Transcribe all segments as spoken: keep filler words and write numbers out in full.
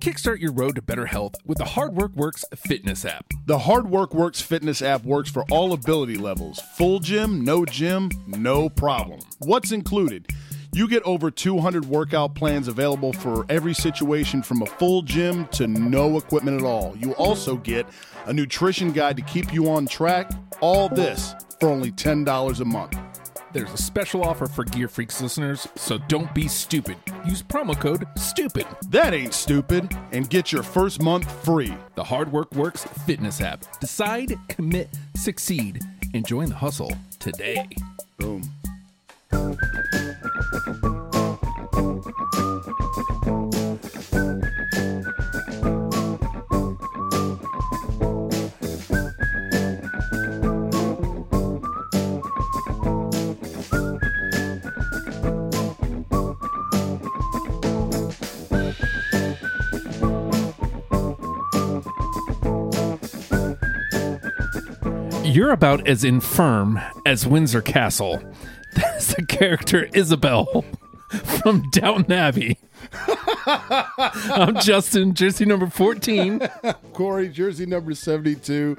Kickstart your road to better health with the Hard Work Works fitness app. The Hard Work Works fitness app works for all ability levels. Full gym, no gym, no problem. What's included? You get over two hundred workout plans available for every situation from a full gym to no equipment at all. You also get a nutrition guide to keep you on track. All this for only ten dollars a month. There's a special offer for Gear Freaks listeners, so don't be stupid. Use promo code STUPID. That ain't stupid. And get your first month free. The Hard Work Works fitness app. Decide, commit, succeed, and join the hustle today. Boom. You're about as infirm as Windsor Castle. That's the character Isabel from Downton Abbey. I'm Justin, jersey number fourteen. Corey, jersey number seventy-two.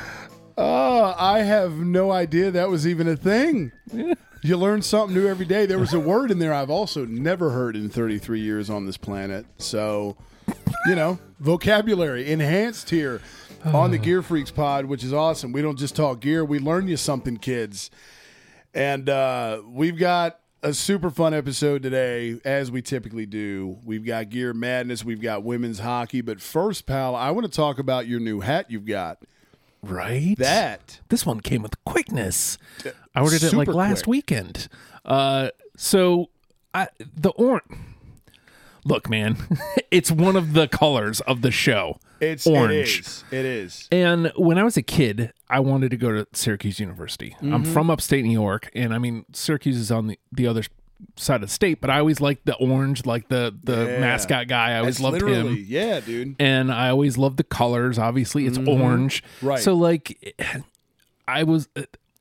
Oh, I have no idea that was even a thing. Yeah. You learn something new every day. There was a word in there I've also never heard in thirty-three years on this planet. So, you know, vocabulary enhanced here on the Gear Freaks pod, which is awesome. We don't just talk gear. We learn you something, kids. And uh, we've got a super fun episode today, as we typically do. We've got Gear Madness. We've got women's hockey. But first, pal, I want to talk about your new hat you've got. Right? That. This one came with quickness. I ordered it Super like last quick. weekend. Uh, so I, the orange. Look, man, it's one of the colors of the show. It's orange. It is. It is. And when I was a kid, I wanted to go to Syracuse University. Mm-hmm. I'm from upstate New York, and I mean, Syracuse is on the, the other side of the state, but I always liked the orange, like the, the Yeah. mascot guy. I always That's loved literally, him. Yeah, dude. And I always loved the colors. Obviously, it's orange. Right. So, like, I was,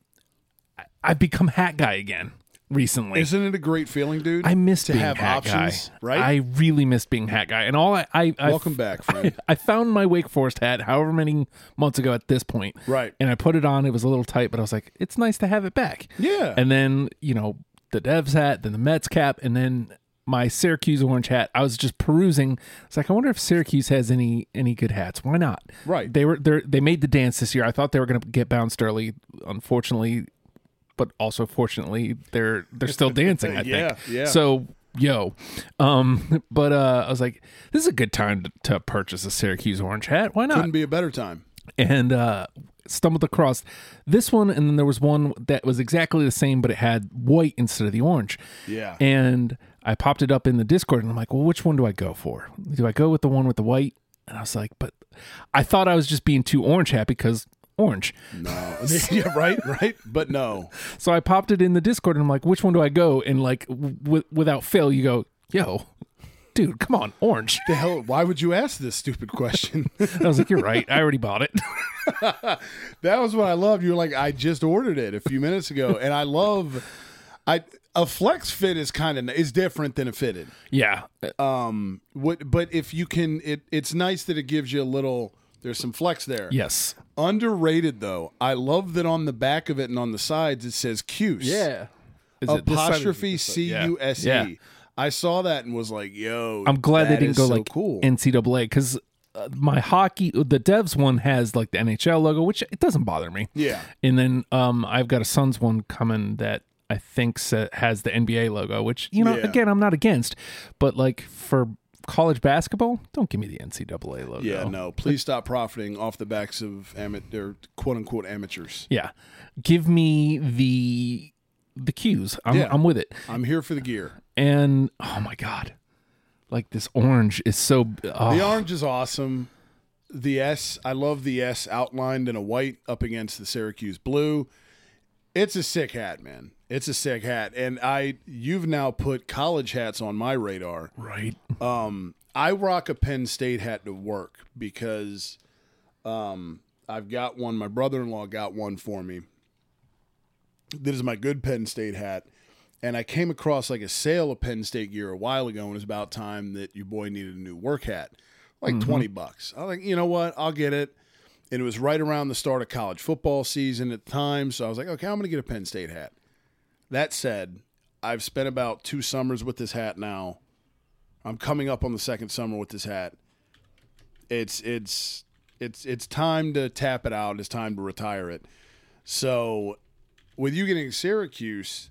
I've become hat guy again recently. Isn't it a great feeling, dude? I miss to being have hat options, guy. right? I really miss being hat guy. And all I, I, I Welcome back, friend. I, I found my Wake Forest hat however many months ago at this point. Right. And I put it on. It was a little tight, but I was like, it's nice to have it back. Yeah. And then, you know, the Devs hat, then the Mets cap, and then my Syracuse orange hat. I was just perusing. It's like, I wonder if Syracuse has any any good hats. Why not? Right. They were they they made the dance this year. I thought they were going to get bounced early. Unfortunately, but also fortunately, they're they're still dancing, I Yeah, think. yeah. So, yo. Um, but uh, I was like, this is a good time to, to purchase a Syracuse orange hat. Why not? Couldn't be a better time. And uh, stumbled across this one, and then there was one that was exactly the same, but it had white instead of the orange. Yeah. And I popped it up in the Discord, and I'm like, well, which one do I go for? Do I go with the one with the white? And I was like, but I thought I was just being too orange hat because orange. No. Yeah, right, right. But no. So I popped it in the Discord, and I'm like, which one do I go? And like, w- without fail, you go, yo, dude, come on, orange. The hell? Why would you ask this stupid question? I was like, you're right. I already bought it. That was what I loved. You were like, I just ordered it a few minutes ago, and I love. I a flex fit is kind of is different than a fitted. Yeah. Um. What? But if you can, it it's nice that it gives you a little. There's some flex there. Yes. Underrated though. I love that on the back of it and on the sides it says Cuse. Is it this side or Apostrophe this side? C U S E. Yeah. I saw that and was like, yo, I'm glad they that didn't is go so like cool. N C double A because uh, my hockey, the Devs one has like the N H L logo, which it doesn't bother me. Yeah. And then um, I've got a Suns one coming that I think sa- has the N B A logo, which, you know, Yeah. again, I'm not against. But like for college basketball, don't give me the N C double A logo. Yeah, no. Please stop profiting off the backs of amateur, quote unquote amateurs. Yeah. Give me the the cues. I'm, Yeah. I'm with it. I'm here for the gear. And oh my God. Like this orange is so. Oh. The orange is awesome. The S, I love the S outlined in a white up against the Syracuse blue. It's a sick hat, man. It's a sick hat. And I, you've now put college hats on my radar. Right. Um, I rock a Penn State hat to work because um, I've got one. My brother-in-law got one for me. This is my good Penn State hat. And I came across like a sale of Penn State gear a while ago, and it was about time that your boy needed a new work hat. like Mm-hmm. twenty bucks. I was like, you know what? I'll get it. And it was right around the start of college football season at the time. So I was like, okay, I'm going to get a Penn State hat. That said, I've spent about two summers with this hat now. I'm coming up on the second summer with this hat. It's it's it's it's time to tap it out. It's time to retire it. So with you getting Syracuse,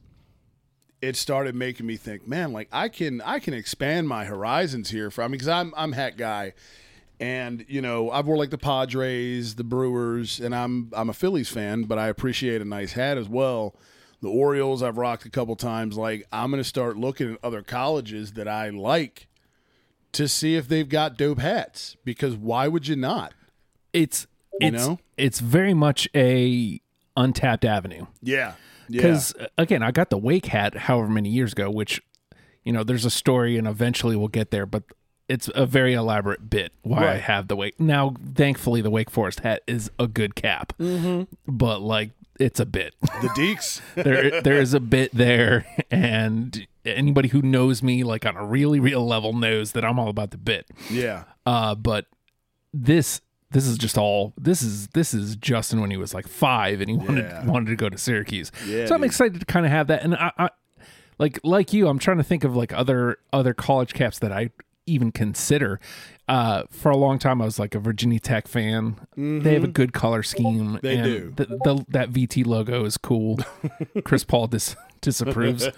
it started making me think, man, like I can I can expand my horizons here. For I mean, because I'm I'm hat guy, and you know I've wore like the Padres, the Brewers, and I'm I'm a Phillies fan, but I appreciate a nice hat as well. The Orioles I've rocked a couple times. Like I'm going to start looking at other colleges that I like to see if they've got dope hats, because why would you not? It's You it's know? it's very much a untapped avenue. Yeah. Yeah. Because again, I got the Wake hat however many years ago, which, you know, there's a story and eventually we'll get there, but it's a very elaborate bit why I Right. have the Wake. Now, thankfully, the Wake Forest hat is a good cap, mm-hmm. but like it's a bit. The Deeks. there, there is a bit there, and anybody who knows me like on a really real level knows that I'm all about the bit. Yeah. Uh, but this. This is just all. This is this is Justin when he was like five and he wanted Yeah. wanted to go to Syracuse. Yeah, so I'm dude. excited to kind of have that. And I, I like like you, I'm trying to think of like other other college caps that I even consider. Uh, for a long time, I was like a Virginia Tech fan. They have a good color scheme. Mm-hmm. They and do. The, the, that V T logo is cool. Chris Paul dis, disapproves.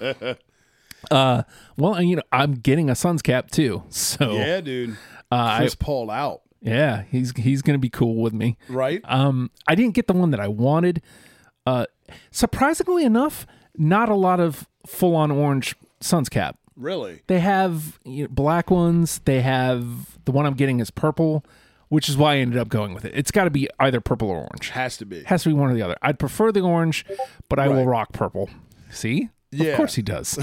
Uh, well, and, you know, I'm getting a Suns cap too. So Yeah, dude. uh, Chris I, Paul out. yeah, he's he's gonna be cool with me. Right? Um, I didn't get the one that I wanted. Uh, surprisingly enough, not a lot of full-on orange Suns cap. Really? They have you know, black ones. They have the one I'm getting is purple, which is why I ended up going with it. It's got to be either purple or orange. Has to be. Has to be one or the other. I'd prefer the orange, but I will Right. rock purple. See? Yeah. Of course he does.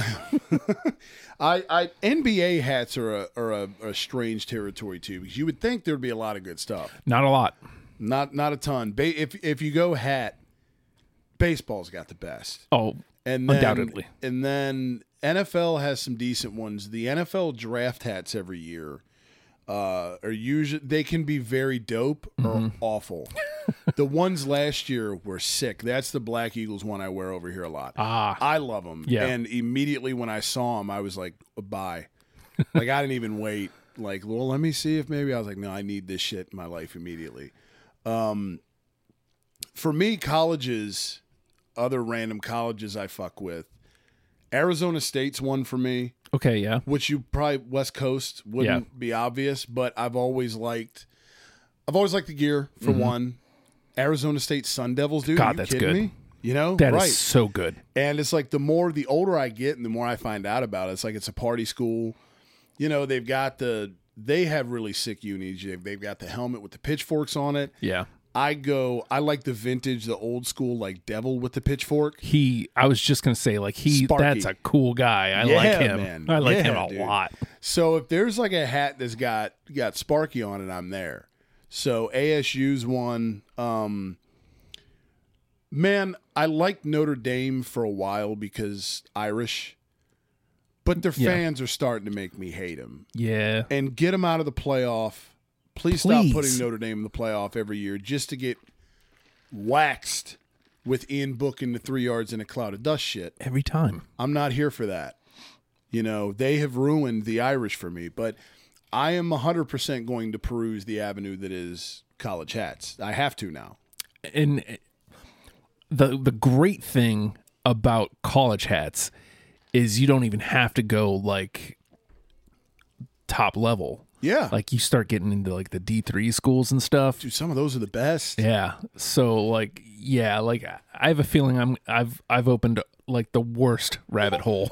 I, I N B A hats are a are a, a strange territory too, because you would think there'd be a lot of good stuff. Not a lot. Not not a ton. Ba- if if you go hat, baseball's got the best. Oh, And then, undoubtedly. And then N F L has some decent ones. The N F L draft hats every year uh, are usually they can be very dope or Mm-hmm. awful. The ones last year were sick. That's the Black Eagles one I wear over here a lot. Ah. I love them. Yeah. And immediately when I saw them, I was like, bye. Like I didn't even wait. Like, well, let me see if maybe I was like, no, I need this shit in my life immediately. Um, for me, colleges, other random colleges I fuck with. Arizona State's one for me, Okay, yeah. which you probably West Coast wouldn't Yeah. be obvious, but I've always liked. I've always liked the gear for one. Arizona State Sun Devils, dude. God, Are you that's kidding good. me? You know, That is right? so good. And it's like the more the older I get and the more I find out about it, it's like it's a party school. You know, they've got the they have really sick unis. They've, they've got the helmet with the pitchforks on it. Yeah. I go I like the vintage, the old school like devil with the pitchfork. He, I was just gonna say, like he, Sparky. that's a cool guy. I Yeah, like him. man. I like Yeah, him a dude. lot. So if there's like a hat that's got got Sparky on it, I'm there. So A S U's one. Um, man, I liked Notre Dame for a while because Irish, but their Yeah. fans are starting to make me hate them. Yeah, And get them out of the playoff. Please, stop Please. putting Notre Dame in the playoff every year just to get waxed with Ian Book in the three yards in a cloud of dust shit. every time. I'm not here for that. You know, they have ruined the Irish for me, but I am one hundred percent going to peruse the avenue that is college hats. I have to now. And the the great thing about college hats is you don't even have to go like top level. Yeah. Like you start getting into like the D three schools and stuff. Dude, some of those are the best. Yeah. So like yeah, like I have a feeling I'm I've I've opened like the worst rabbit hole.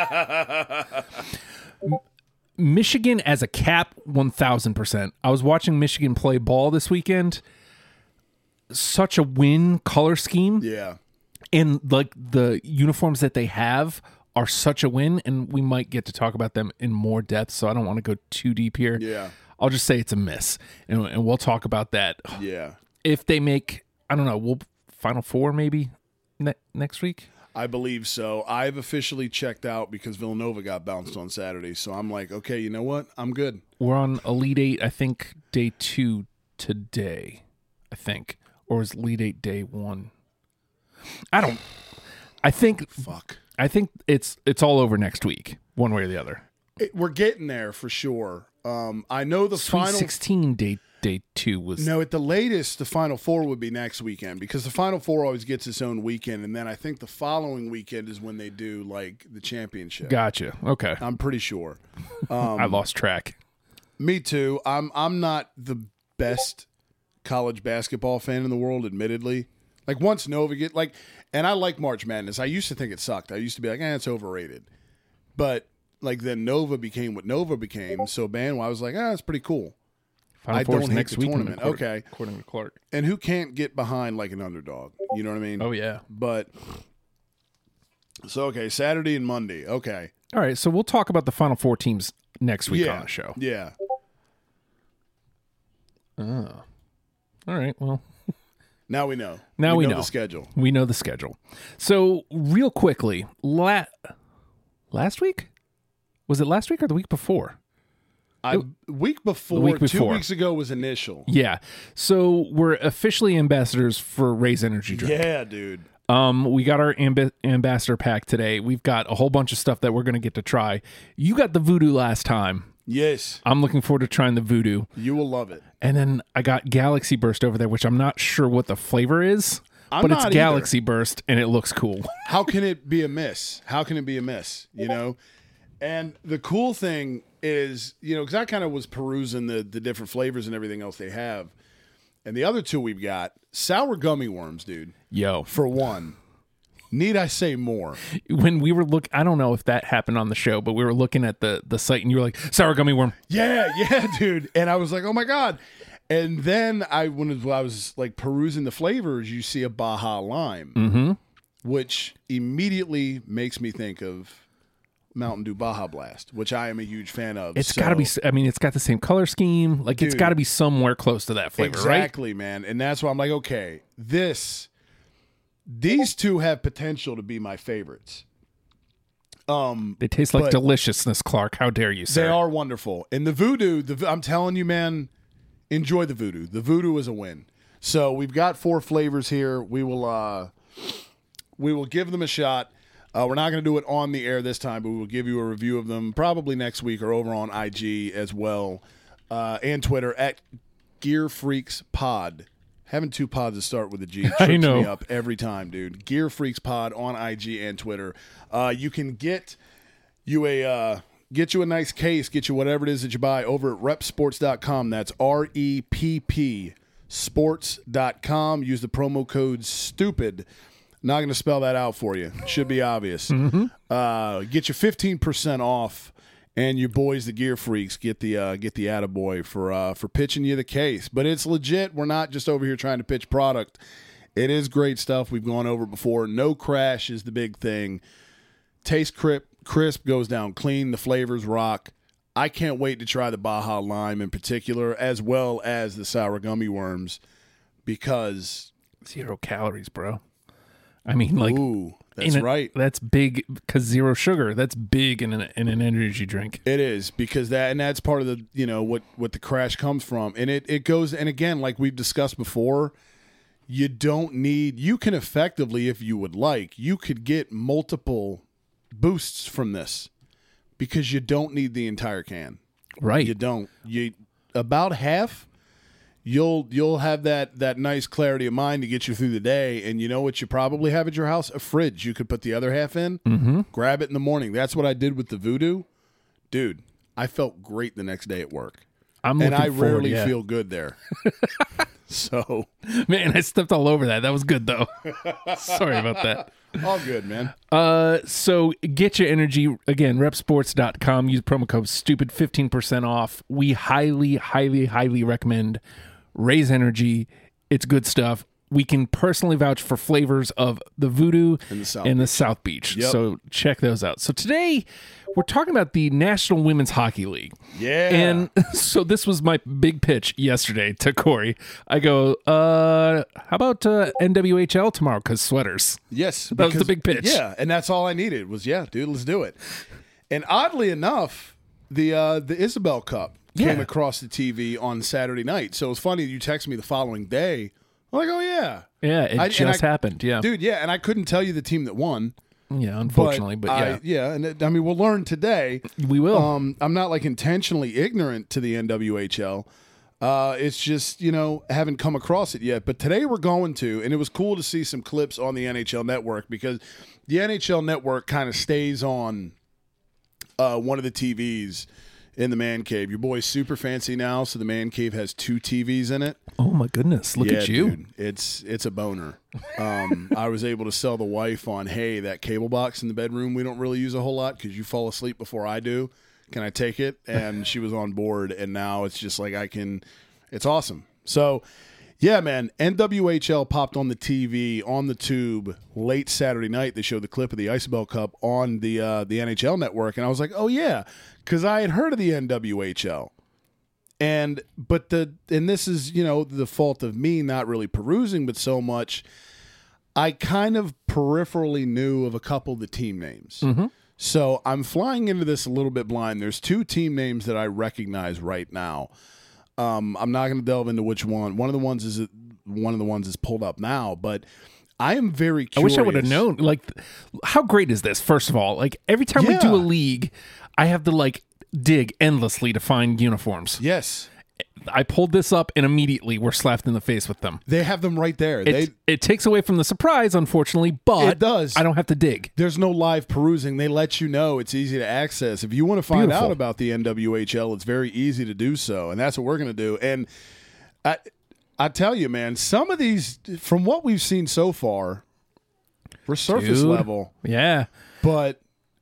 M- Michigan as a cap one thousand percent. I was watching Michigan play ball this weekend. Such a win color scheme. Yeah. And like the uniforms that they have are such a win, and we might get to talk about them in more depth, so I don't want to go too deep here. Yeah. I'll just say it's a miss, and, and we'll talk about that. Yeah. If they make, I don't know, we'll Final Four maybe ne- next week. I believe so. I've officially checked out because Villanova got bounced on Saturday. So I'm like, okay, you know what? I'm good. We're on Elite Eight, I think, day two today, I think. Or is Elite Eight day one? I don't... I think... Fuck. I think it's it's all over next week, one way or the other. It, we're getting there for sure. Um, I know the Sweet final... sixteen day, day two was... No, at the latest, the Final Four would be next weekend because the Final Four always gets its own weekend, and then I think the following weekend is when they do, like, the championship. Gotcha. Okay. I'm pretty sure. Um, I lost track. Me too. I'm I'm not the best college basketball fan in the world, admittedly. Like, once Nova get, like... And I like March Madness. I used to think it sucked. I used to be like, eh, it's overrated. But, like, then Nova became what Nova became, so man, I was like, ah, it's pretty cool. Final I Four's don't hate next the week tournament. according, Okay. according to Clark. And who can't get behind, like, an underdog? You know what I mean? Oh, yeah. But, so, okay, Saturday and Monday. Okay. All right, so we'll talk about the Final Four teams next week Yeah. on the show. Yeah. Oh. All right, well... Now we know. Now we, we know, know the schedule. We know the schedule. So, real quickly, la- last week? Was it last week or the week before? I week before, week two before. weeks ago was initial. Yeah. So, we're officially ambassadors for Raise Energy Drink. Yeah, dude. Um, we got our amb- ambassador pack today. We've got a whole bunch of stuff that we're going to get to try. You got the Voodoo last time. Yes. I'm looking forward to trying the Voodoo. You will love it. And then I got Galaxy Burst over there, which I'm not sure what the flavor is, I'm but it's not Galaxy Burst, and it looks cool. How can it be a miss? How can it be a miss? You know? And the cool thing is, you know, because I kind of was perusing the, the different flavors and everything else they have. And the other two we've got, sour gummy worms, dude. Yo. For one. Need I say more? When we were look, I don't know if that happened on the show, but we were looking at the, the site, and you were like, sour gummy worm. Yeah, yeah, dude. And I was like, oh, my God. And then I when I was like perusing the flavors, you see a Baja Lime, Mm-hmm. which immediately makes me think of Mountain Dew Baja Blast, which I am a huge fan of. It's So- got to be, I mean, it's got the same color scheme. Like, it's Dude. got to be somewhere close to that flavor, right? Exactly, man. And that's why I'm like, okay, this, these two have potential to be my favorites. Um, They taste like But- deliciousness, Clark. How dare you, sir? They are wonderful. And the Voodoo, the, I'm telling you, man, enjoy the Voodoo. The Voodoo is a win. So we've got four flavors here. We will, uh, we will give them a shot. Uh, we're not going to do it on the air this time, but we will give you a review of them probably next week or over on I G as well, uh, and Twitter at Gear Freaks Pod. Having two pods that start with a G trips I know. me up every time, dude. Gear Freaks Pod on I G and Twitter. Uh, you can get you a uh, get you a nice case, get you whatever it is that you buy over at rep sports dot com. That's R E P P sports dot com. Use the promo code STUPID. Not going to spell that out for you. Should be obvious. Mm-hmm. Uh, get you fifteen percent off. And your boys, the Gear Freaks, get the uh, get the attaboy for uh, for pitching you the case. But it's legit. We're not just over here trying to pitch product. It is great stuff. We've gone over it before. No crash is the big thing. Taste crisp, crisp goes down clean. The flavors rock. I can't wait to try the Baja Lime in particular, as well as the sour gummy worms, because Zero calories, bro. I mean, like, ooh, that's in a- right. That's big because zero sugar. That's big in an, in an energy drink. It is, because that and that's part of the, you know, what what the crash comes from. And it it goes, and again, like we've discussed before, you don't need, you can effectively, if you would like, you could get multiple boosts from this because you don't need the entire can. Right. You don't. You about half, you'll you'll have that that nice clarity of mind to get you through the day. And you know what you probably have at your house? A fridge. You could put the other half in, Mm-hmm. grab it in the morning. That's what I did with the Voodoo. Dude, I felt great the next day at work. I'm And looking I forward, rarely yeah. feel good there. So, Man, I stepped all over that. That was good, though. Sorry about that. all good, man. Uh, so get your energy again, rep sports dot com. Use promo code stupid fifteen percent off. We highly, highly, highly recommend Raise Energy. It's good stuff. we can personally vouch for flavors of the Voodoo And the South and the South Beach. Yep. So check those out. So today we're talking about the National Women's Hockey League. Yeah. And so this was my big pitch yesterday to Corey. I go, uh, how about uh, N W H L tomorrow? Because sweaters. Yes. That was the because- big pitch. Yeah, and that's all I needed was, yeah, dude, let's do it. And oddly enough, the uh, the Isabel Cup came Yeah. across the T V on Saturday night. So it was funny you texted me the following day. I'm like, oh, yeah. Yeah, it I- and just I- happened. Yeah. Dude, yeah, and I couldn't tell you the team that won. Yeah, unfortunately. But, I- yeah, yeah, and it, I mean, we'll learn today. we will. Um, I'm not like intentionally ignorant to the N W H L. Uh, it's just, you know, haven't come across it yet. But today we're going to, and it was cool to see some clips on the N H L Network because the N H L Network kind of stays on uh, one of the T Vs in the man cave. Your boy's super fancy now, so the man cave has two T Vs in it. oh, my goodness. Look yeah, at you. dude, it's it's a boner. Um, I was able to sell the wife on, hey, that cable box in the bedroom we don't really use a whole lot because you fall asleep before I do. Can I take it? And she was on board, and now it's just like I can. It's awesome. So, yeah, man, N W H L popped on the T V on the tube late Saturday night. They showed the clip of the Isabel Cup on the uh, the N H L Network, and I was like, oh yeah, because I had heard of the N W H L. And but the and this is, you know, the fault of me not really perusing, but so much I kind of peripherally knew of a couple of the team names. Mm-hmm. So I'm flying into this a little bit blind. There's two team names that I recognize right now. Um, I'm not going to delve into which one. One of the ones is one of the ones is pulled up now, but I am very I curious. wish I would have known. Like, how great is this? First of all, like every time we do Yeah. a league, I have to like dig endlessly to find uniforms. Yes, I pulled this up and immediately we're slapped in the face with them. they have them right there. It, They it takes away from the surprise, unfortunately, but It does. I don't have to dig. There's no live perusing. They let you know. It's easy to access. If you want to find Beautiful. out about the N W H L, it's very easy to do so, and that's what we're going to do. And I, I tell you, man, some of these, from what we've seen so far, we're surface Dude. level, Yeah. but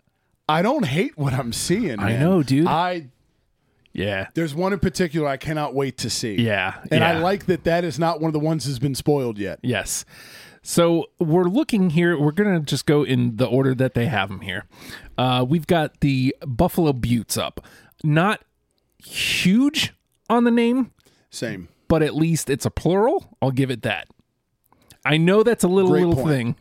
I don't hate what I'm seeing. I man. know, dude. I Yeah. there's one in particular I cannot wait to see. Yeah. and I yeah. like that. That is not one of the ones that's been spoiled yet. Yes. So we're looking here. We're going to just go in the order that they have them here. Uh, we've got the Buffalo Buttes up. Not huge on the name, Same. but at least it's a plural. I'll give it that. I know that's a little, Great little point. thing,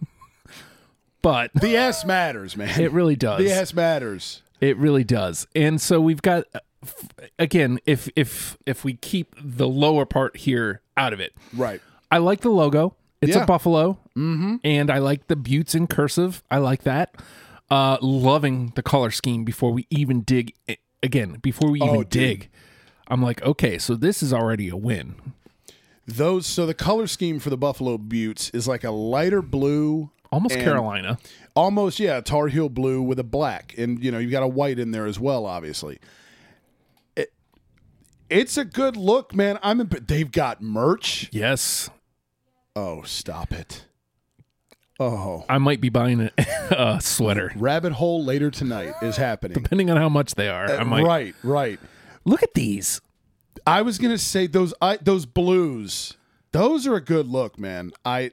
but The S matters, man. it really does. The S matters. It really does. And so we've got, again, if if if we keep the lower part here out of it, Right. I like the logo. It's Yeah. a buffalo, mm-hmm. and I like the buttes in cursive. I like that. Uh, loving the color scheme before we even dig. Again, before we even Oh, dude. dig, I'm like, okay, so this is already a win. Those so the color scheme for the Buffalo Buttes is like a lighter blue, Almost and Carolina. almost yeah, Tar Heel blue with a black, and you know you've got a white in there as well. Obviously, it, it's a good look, man. I'm in, they've got merch. Yes, Oh, stop it! Oh, I might be buying a, a sweater. rabbit hole later tonight is happening. Depending on how much they are, I might. Right, right. Look at these. I was gonna say those I, those blues. Those are a good look, man. I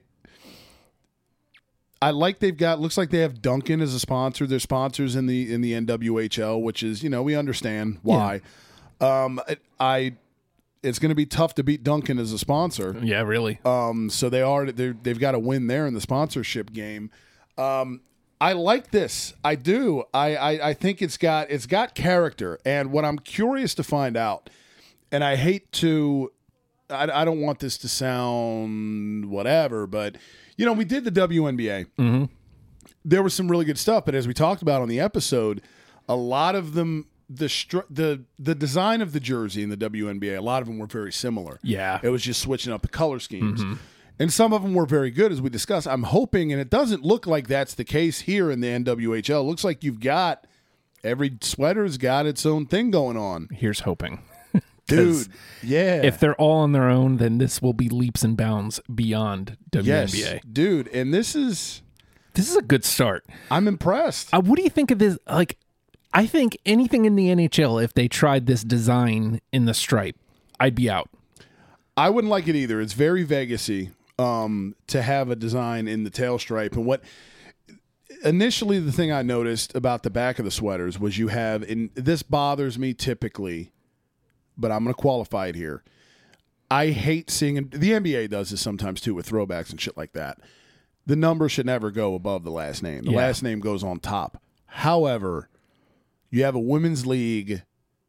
I like they've got. Looks like they have Duncan as a sponsor. They're sponsors in the in the N W H L, which is, you know, we understand why. Um, I, I it's going to be tough to beat Duncan as a sponsor. Yeah, really. Um, so they are they're, they've got to win there in the sponsorship game. Um, I like this. I do. I, I I think it's got it's got character. And what I'm curious to find out, and I hate to, I, I don't want this to sound whatever, but you know, we did the W N B A. Mm-hmm. There was some really good stuff, but as we talked about on the episode, a lot of them, the stru- the the design of the jersey in the W N B A, a lot of them were very similar. Yeah. It was just switching up the color schemes. Mm-hmm. And some of them were very good, as we discussed. I'm hoping, and it doesn't look like that's the case here in the N W H L. It looks like you've got, every sweater's got its own thing going on. Here's hoping. Dude, yeah. If they're all on their own, then this will be leaps and bounds beyond W N B A. yes, dude. And this is, This is a good start. I'm impressed. Uh, what do you think of this? Like, I think anything in the N H L, if they tried this design in the stripe, I'd be out. I wouldn't like it either. It's very Vegas-y. um, to have a design in the tail stripe. And what initially the thing I noticed about the back of the sweaters was you have, and this bothers me typically, but I'm going to qualify it here. I hate seeing, and the N B A does this sometimes too with throwbacks and shit like that. The number should never go above the last name. The Yeah. last name goes on top. However, you have a women's league.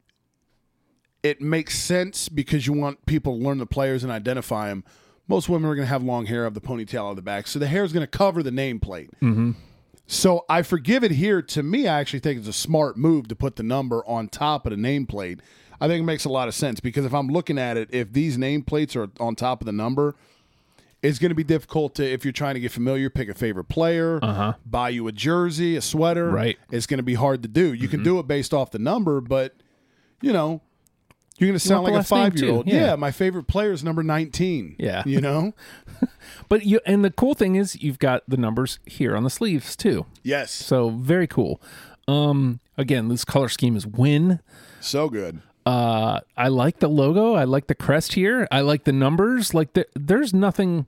It makes sense because you want people to learn the players and identify them. Most women are going to have long hair, have the ponytail on the back, so the hair is going to cover the nameplate. Mm-hmm. So I forgive it here. To me, I actually think it's a smart move to put the number on top of the nameplate. I think it makes a lot of sense because if I'm looking at it, if these nameplates are on top of the number, it's going to be difficult to, if you're trying to get familiar, pick a favorite player, Uh-huh. buy you a jersey, a sweater. Right. It's going to be hard to do. You Mm-hmm. can do it based off the number, but, you know, you're going to sound want like the a last name, five-year-old. too. Yeah. Yeah, my favorite player is number nineteen. Yeah. You know? But you and the cool thing is you've got the numbers here on the sleeves too. Yes. So very cool. Um, again, this color scheme is win. So good. Uh, I like the logo. I like the crest here. I like the numbers. Like the, there's nothing.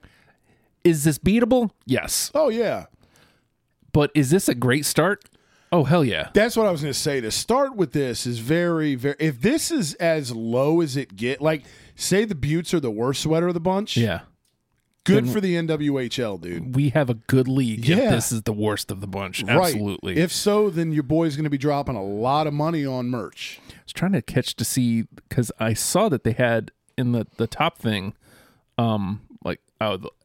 Is this beatable? Yes. Oh, yeah. But is this a great start? Oh, hell yeah. That's what I was going to say. To start with this is very, very... If this is as low as it get, like, say the Buttes are the worst sweater of the bunch, Yeah. good Then- for the N W H L, dude. We have a good league Yeah. if this is the worst of the bunch. Absolutely. Right. If so, then your boy's going to be dropping a lot of money on merch. I was trying to catch to see because I saw that they had in the, the top thing, um, like, oh, the,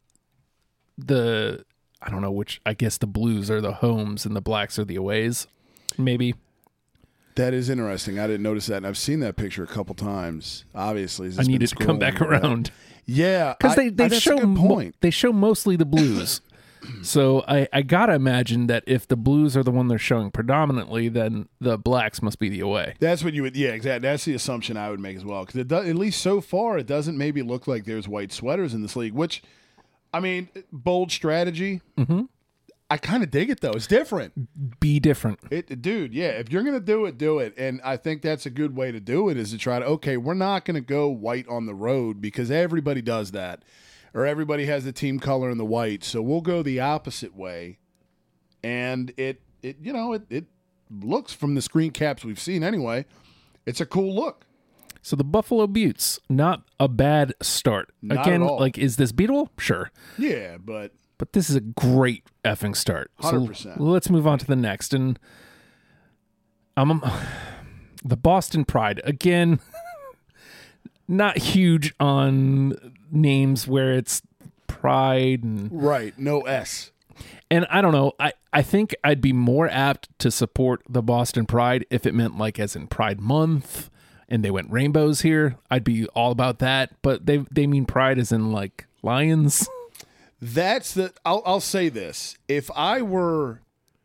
the... I don't know which. I guess the blues are the homes and the blacks are the aways. Maybe. That is interesting. I didn't notice that, and I've seen that picture a couple times. Obviously, I needed to come back around Yeah, because they I- they that's show a good mo- point. they show mostly the blues. So I I gotta imagine that if the blues are the one they're showing predominantly, then the blacks must be the away. That's what you would. Yeah, exactly. That's the assumption I would make as well. Because it does, at least so far, it doesn't maybe look like there's white sweaters in this league. Which, I mean, bold strategy. Mm-hmm. I kind of dig it though. It's different. Be different. It, dude. Yeah, if you're gonna do it, do it. And I think that's a good way to do it. Is to try to okay, we're not gonna go white on the road because everybody does that, or everybody has the team color in the white. So we'll go the opposite way. And it, it, you know, it, it looks from the screen caps we've seen anyway. It's a cool look. So the Buffalo Buttes, not a bad start. Not Again, at all. like, is this beatable? Sure. Yeah, but But this is a great effing start. one hundred percent. So let's move on to the next. And I'm um, the Boston Pride. Again, not huge on names where it's Pride and right, no S. and I don't know. I, I think I'd be more apt to support the Boston Pride if it meant like as in Pride Month and they went rainbows here. I'd be all about that. But they they mean Pride as in like lions. That's the. I'll, I'll say this: if I were,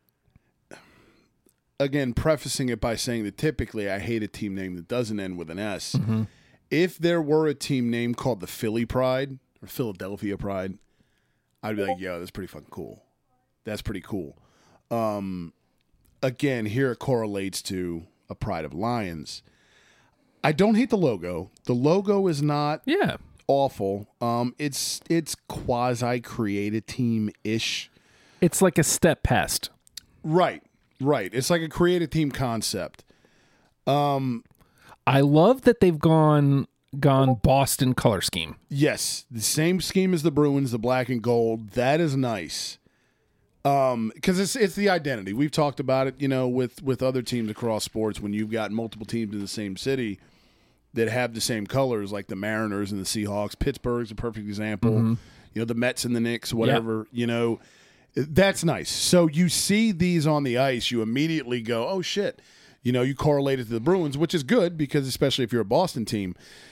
again, prefacing it by saying that typically I hate a team name that doesn't end with an S. Mm-hmm. If there were a team name called the Philly Pride or Philadelphia Pride, I'd be like, "Yo, that's pretty fucking cool. That's pretty cool." Um, again, here it correlates to a Pride of Lions. I don't hate the logo. The logo is not Yeah. awful. Um, it's it's quasi creative team ish. It's like a step past. Right, right. It's like a creative team concept. Um, I love that they've gone gone Boston color scheme. yes, the same scheme as the Bruins, the black and gold. That is nice. Um, because it's it's the identity. We've talked about it, you know, with with other teams across sports. When you've got multiple teams in the same city that have the same colors, like the Mariners and the Seahawks. Pittsburgh's a perfect example. Mm-hmm. You know, the Mets and the Knicks, whatever. You know, that's nice. So you see these on the ice, you immediately go, "Oh shit!" You know, you correlate it to the Bruins, which is good because especially if you're a Boston team.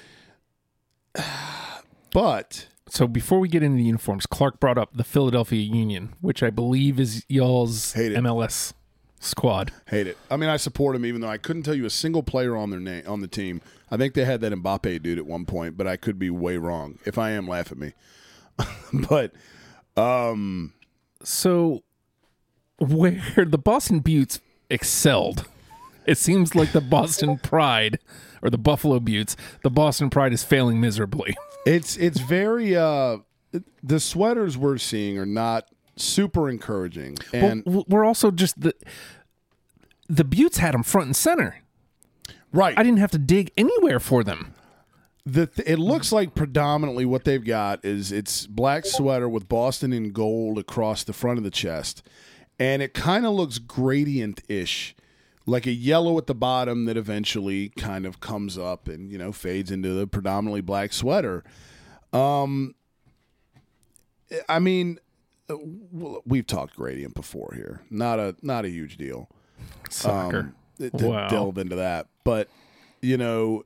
But So before we get into the uniforms, Clark brought up the Philadelphia Union, which I believe is y'all's Hate it. M L S squad. hate it. I mean, I support them, even though I couldn't tell you a single player on their name on the team. I think they had that Mbappe dude at one point, but I could be way wrong. If I am, laugh at me. But um, So where the Boston Buttes excelled, it seems like the Boston Pride or the Buffalo Buttes, the Boston Pride is failing miserably. it's it's very uh, the sweaters we're seeing are not super encouraging, and But we're also just the the Buttes had them front and center. right. I didn't have to dig anywhere for them. The th- it looks like predominantly what they've got is it's black sweater with Boston in gold across the front of the chest, and it kind of looks gradient-ish, like a yellow at the bottom that eventually kind of comes up and, you know, fades into the predominantly black sweater. Um, I mean, uh, we've talked gradient before here. Not a not a huge deal. Soccer. Um, to Wow. delve into that, but you know.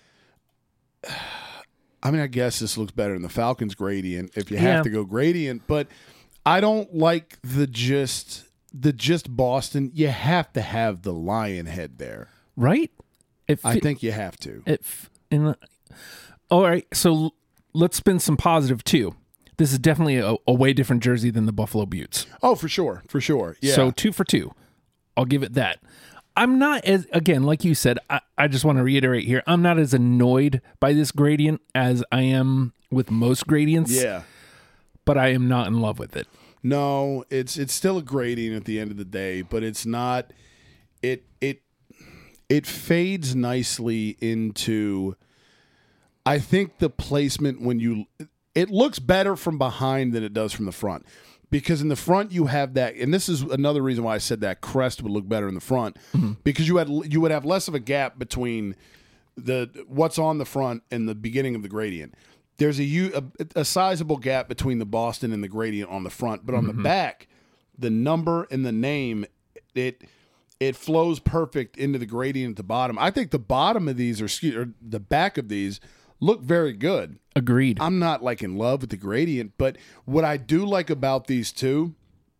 I mean, I guess this looks better than the Falcons gradient if you have Yeah. to go gradient, but I don't like the just the just Boston. You have to have the lion head there. Right? It I fe- think you have to. it f- in the, all right, so l- let's spin some positive too. This is definitely a, a way different jersey than the Buffalo Buttes. Oh, for sure, for sure. Yeah. So two for two. I'll give it that. I'm not as, again, like you said, I, I just want to reiterate here, I'm not as annoyed by this gradient as I am with most gradients, yeah. but I am not in love with it. No, it's it's still a gradient at the end of the day, but it's not. It it it fades nicely into. I think the placement when you it looks better from behind than it does from the front, because in the front you have that, and this is another reason why I said that crest would look better in the front, mm-hmm. because you had you would have less of a gap between the what's on the front and the beginning of the gradient. There's a, a, a sizable gap between the Boston and the gradient on the front, but on mm-hmm. the back, the number and the name, it it flows perfect into the gradient at the bottom. I think the bottom of these, or, or the back of these, look very good. Agreed. I'm not like in love with the gradient, but what I do like about these two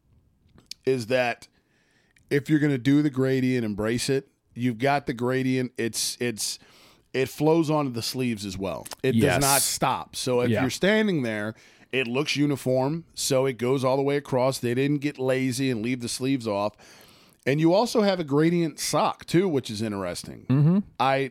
is that if you're going to do the gradient, embrace it. You've got the gradient. It's it's. It flows onto the sleeves as well. It Yes. does not stop. So if Yeah. you're standing there, it looks uniform. So it goes all the way across. They didn't get lazy and leave the sleeves off. And you also have a gradient sock too, which is interesting. Mm-hmm. I,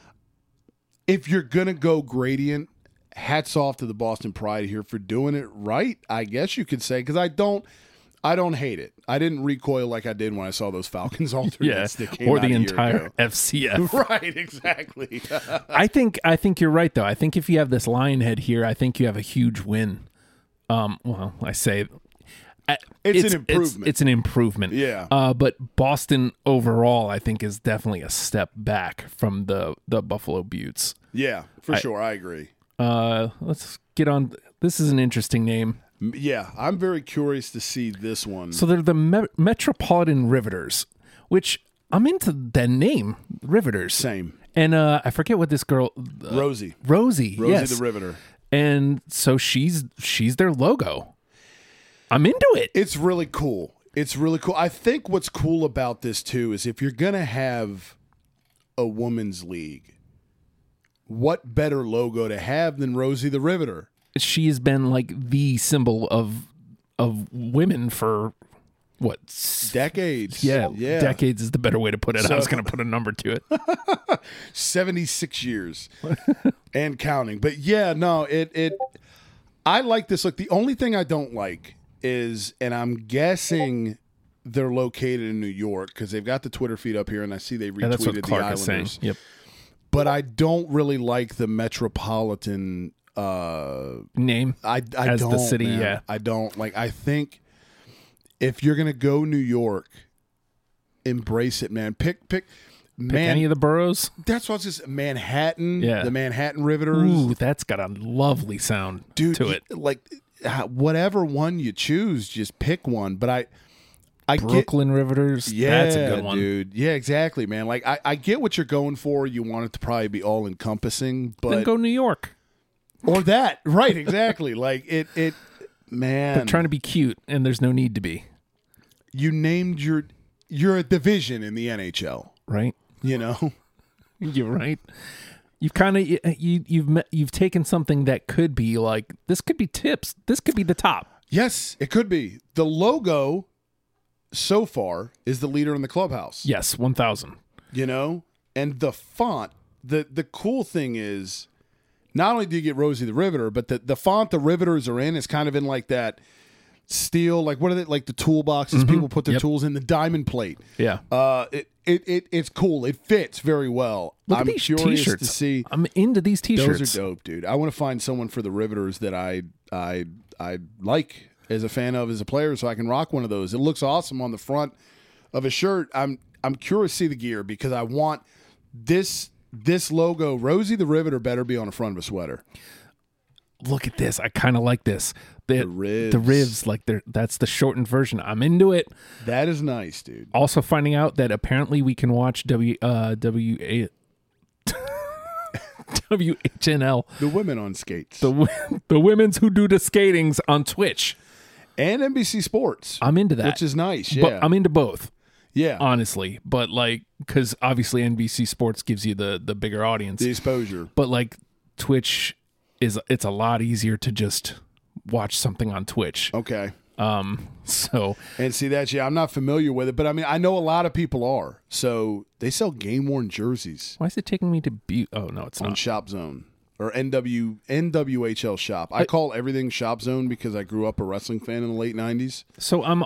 if you're gonna go gradient, hats off to the Boston Pride here for doing it right. I guess you could say, because I don't. I don't hate it. I didn't recoil like I did when I saw those Falcons alternates Yeah, that came or out the a year entire ago. F C F. Right, exactly. I think I think you're right though. I think if you have this lion head here, I think you have a huge win. Um, well, I say I- It's an improvement. It's, it's an improvement. Yeah. Uh, but Boston overall, I think, is definitely a step back from the the Buffalo Buttes. Yeah, for I- sure. I agree. Uh, let's get on. This is an interesting name. M- Yeah, I'm very curious to see this one. So they're the Me- Metropolitan Riveters, which I'm into that name, Riveters. Same. And uh, I forget what this girl, uh, Rosie. Rosie, Rosie yes, the Riveter. and so she's she's their logo. I'm into it. It's really cool. It's really cool. I think what's cool about this, too, is if you're going to have a women's league, what better logo to have than Rosie the Riveter? She's been like the symbol of of women for what? s- Decades. Yeah, yeah. decades is the better way to put it. So- I was going to put a number to it. seventy-six years and counting. But yeah, no, it it I like this look. The only thing I don't like is, and I'm guessing they're located in New York because they've got the Twitter feed up here, and I see they Yeah, that's what retweeted the Clark is saying. Islanders. Yep. But I don't really like the Metropolitan. Uh, Name. I I As the don't, city, man. yeah. I don't like. I think if you're gonna go New York, embrace it, man. Pick pick. Pick Man, any of the boroughs. that's what's just Manhattan. Yeah. The Manhattan Riveters. Ooh, that's got a lovely sound Dude, to you- it. like uh, whatever one you choose, just pick one. But I, I Brooklyn Riveters. get, yeah, that's a good one. dude. Yeah, exactly, man. Like I, I get what you're going for. You want it to probably be all encompassing, Then but go New York. or that, right? Exactly. Like it, it, man. They're trying to be cute, and there's no need to be. you named your, you're a division in the N H L. Right? You know. You're right. You've kind of you you've met, you've taken something that could be like this could be tips. This could be the top. Yes, it could be. The logo so far is the leader in the clubhouse. Yes, one thousand. You know? And the font, the the cool thing is not only do you get Rosie the Riveter, but the, the font the Riveters are in is kind of in like that steel, like what are they, like the toolboxes Mm-hmm. people put their Yep. tools in, the diamond plate. Yeah. Uh, it, it, it it's cool. It fits very well. Look I'm at these curious t-shirts. to see. I'm into these t-shirts. Those are dope, dude. I want to find someone for the Riveters that I I I like as a fan of as a player, so I can rock one of those. It looks awesome on the front of a shirt. I'm I'm curious to see the gear because I want this this logo. Rosie the Riveter better be on the front of a sweater. Look at this. I kind of like this. The, The ribs. The ribs, like they're that's the shortened version. I'm into it. That is nice, dude. Also finding out that apparently we can watch W uh W A W H N L, The women on skates the w- the women's who do the skatings on Twitch. and N B C Sports, I'm into that. which is nice. Yeah, But I'm into both, yeah. honestly. But like, because obviously N B C Sports gives you the the bigger audience. The exposure. But like Twitch is it's a lot easier to just watch something on Twitch. Okay. Um, so And see that, yeah, I'm not familiar with it, but I mean, I know a lot of people are. So they sell game worn jerseys why is it taking me to be? Oh no, it's on not. Shop Zone or N W N W H L Shop. I, call everything Shop Zone because I grew up a wrestling fan in the late nineties. So I'm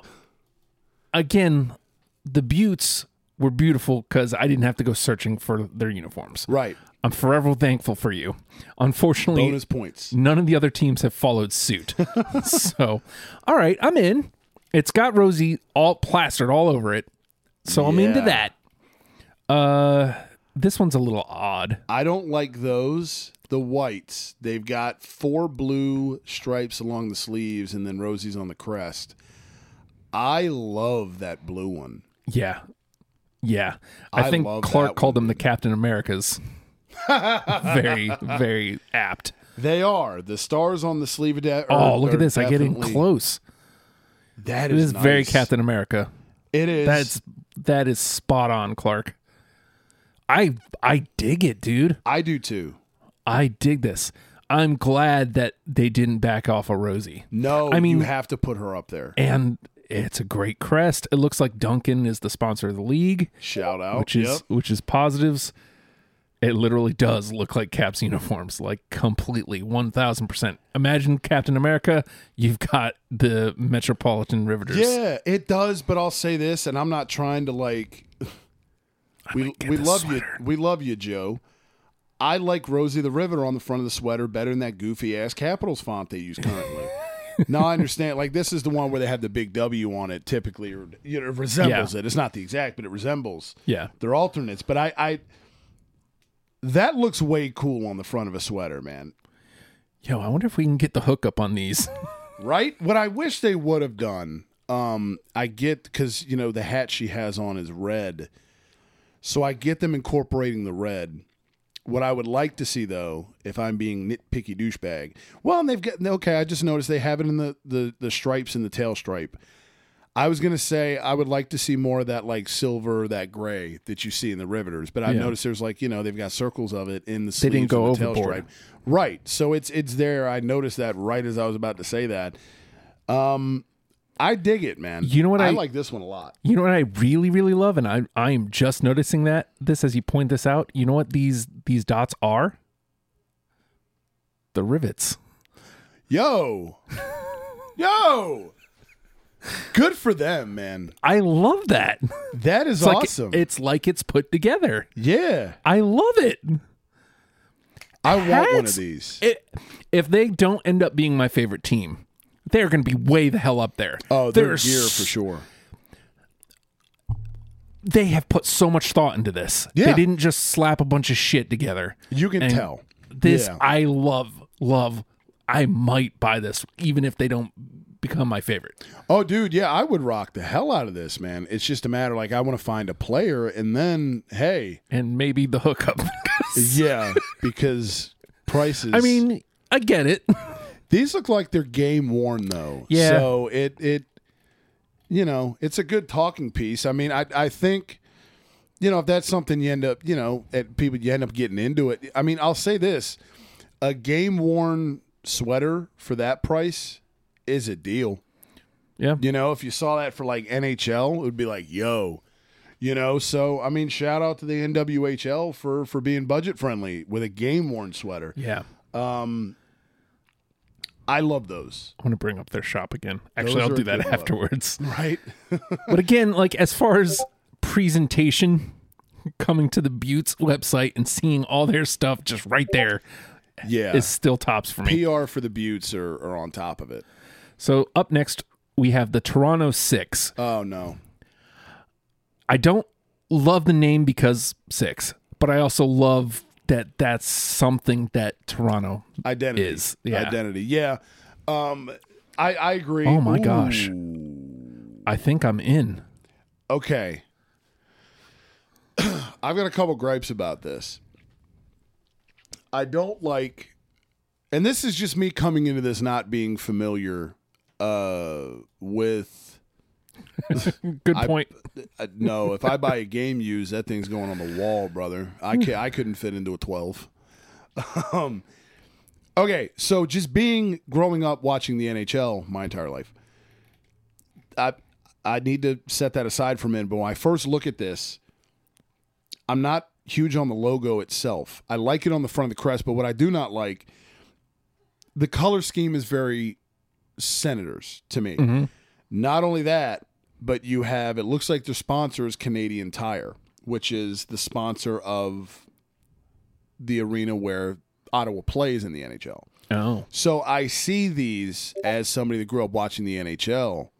again, the Buttes were beautiful because I didn't have to go searching for their uniforms. Right. I'm forever thankful for you. Unfortunately, Bonus points. none of the other teams have followed suit. So, all right, I'm in. It's got Rosie all plastered all over it. So I'm into Yeah. that. Uh this one's a little odd. I don't like those. The whites. They've got four blue stripes along the sleeves and then Rosie's on the crest. I love that blue one. Yeah. Yeah. I, I think love Clark that called one, them the Captain Americas. very, very apt. They are. The stars on the sleeve of that. Oh, look at this. I get in close. That It is, is very nice. Captain America. It is. That's that is spot on, Clark. I I dig it, dude. I do too. I dig this. I'm glad that they didn't back off of Rosie. No, I mean- you have to put her up there. And it's a great crest. It looks like Duncan is the sponsor of the league, Shout out. which is Yep. which is positives. It literally does look like Cap's uniforms, like completely, one thousand percent. Imagine Captain America, you've got the Metropolitan Riveters. Yeah, it does. But I'll say this, and I'm not trying to like. We might get we the love sweater. you. We love you, Joe. I like Rosie the Riveter on the front of the sweater better than that goofy ass Capitals font they use currently. Now I understand. Like this is the one where they have the big W on it, typically, or you know, it resembles Yeah. it. It's not the exact, but it resembles. Yeah. They're alternates, but I, I that looks way cool on the front of a sweater, man. Yo, I wonder if we can get the hookup on these. Right? What I wish they would have done, um, I get because you know the hat she has on is red, so I get them incorporating the red. What I would like to see, though, if I'm being nitpicky douchebag, well, and they've got okay. I just noticed they have it in the the, the stripes and the tail stripe. I was gonna say I would like to see more of that like silver, that gray that you see in the Riveters, but I've Yeah. noticed there's like you know they've got circles of it in the They sleeves didn't go and the tail overboard. stripe. Right, so it's it's there. I noticed that right as I was about to say that. Um, I dig it, man. You know what I, I- like this one a lot. You know what I really, really love, and I I am just noticing that this as you point this out. You know what these these dots are? The rivets. Yo, yo, good for them, man. I love that. That is It's like awesome. it's like it's put together. yeah, I love it. I want one of Hats- these. It, if they don't end up being my favorite team, they're going to be way the hell up there. Oh, they're They're gear s- for sure. They have put so much thought into this. Yeah. They didn't just slap a bunch of shit together. You can And tell. This Yeah. I love, love. I might buy this even if they don't become my favorite. Oh, dude, yeah, I would rock the hell out of this, man. It's just a matter like I want to find a player, and then hey, And maybe the hookup. yeah, because prices. I mean, I get it. these look like they're game worn though. Yeah. So it it, you know, it's a good talking piece. I mean, I I think, you know, if that's something you end up, you know, at people you end up getting into it. I mean, I'll say this: a game worn sweater for that price is a deal. Yeah. You know, if you saw that for like N H L, it would be like, yo, you know. So I mean, shout out to the N W H L for for being budget friendly with a game worn sweater. Yeah. Um, I love those. I want to bring up their shop again. Actually, Those I'll are do a that good afterwards. Right? But again, like as far as presentation, coming to the Buttes website and seeing all their stuff just right there Yeah. is still tops for me. P R for the Buttes are, are on top of it. So up next, we have the Toronto Six. Oh, no. I don't love the name because six, but I also love that that's something that Toronto Identity. is. Yeah. Identity. Yeah. Um, I, I agree. Oh, my Ooh. gosh. I think I'm in. Okay. I've got a couple gripes about this. I don't like, and this is just me coming into this not being familiar uh, with. Good I- point. Uh, no, if I buy a game used, that thing's going on the wall, brother. I can I couldn't fit into a twelve. Um, okay, so just being growing up watching the N H L my entire life, I I need to set that aside for a minute. But when I first look at this, I'm not huge on the logo itself. I like it on the front of the crest, but what I do not like, the color scheme is very Senators to me. Mm-hmm. Not only that, but you have, it looks like their sponsor is Canadian Tire, which is the sponsor of the arena where Ottawa plays in the N H L. Oh. So I see these as somebody that grew up watching the N H L,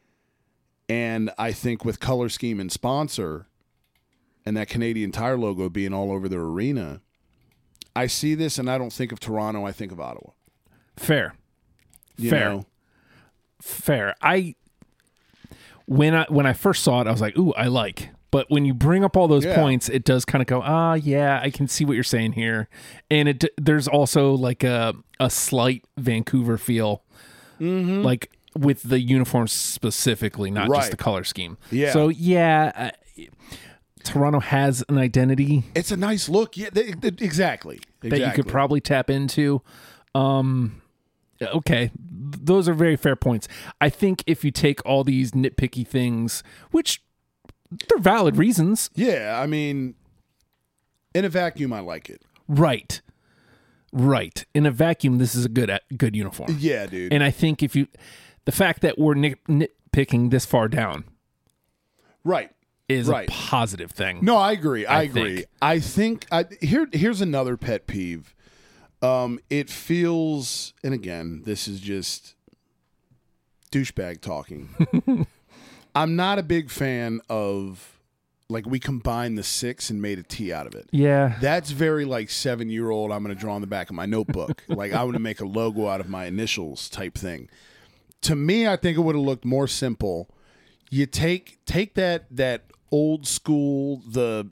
and I think with color scheme and sponsor and that Canadian Tire logo being all over their arena, I see this and I don't think of Toronto, I think of Ottawa. Fair. You Fair. know? Fair. I when I when I first saw it, I was like, "Ooh, I like." But when you bring up all those Yeah. points, it does kind of go, "Ah, yeah, I can see what you're saying here." And it there's also like a a slight Vancouver feel, Mm-hmm. like with the uniforms specifically, not Right. just the color scheme. Yeah. So yeah, uh, Toronto has an identity It's a nice look. Yeah, they, they- exactly. that you could Exactly. probably tap into. Um, okay, those are very fair points. I think if you take all these nitpicky things, which they're valid reasons, Yeah, I mean, in a vacuum, I like it. right, right. In a vacuum, this is a good good uniform. Yeah, dude. And I think if you, the fact that we're nit, nitpicking this far down right. is Right. a positive thing. No, I agree. I, I agree. think. I think I, here. Here's another pet peeve. Um, it feels, and again, this is just douchebag talking. I'm not a big fan of like we combined the six and made a T out of it. Yeah, That's very like seven year old. I'm going to draw on the back of my notebook. Like I want to make a logo out of my initials type thing. To me, I think it would have looked more simple. You take take that that old school the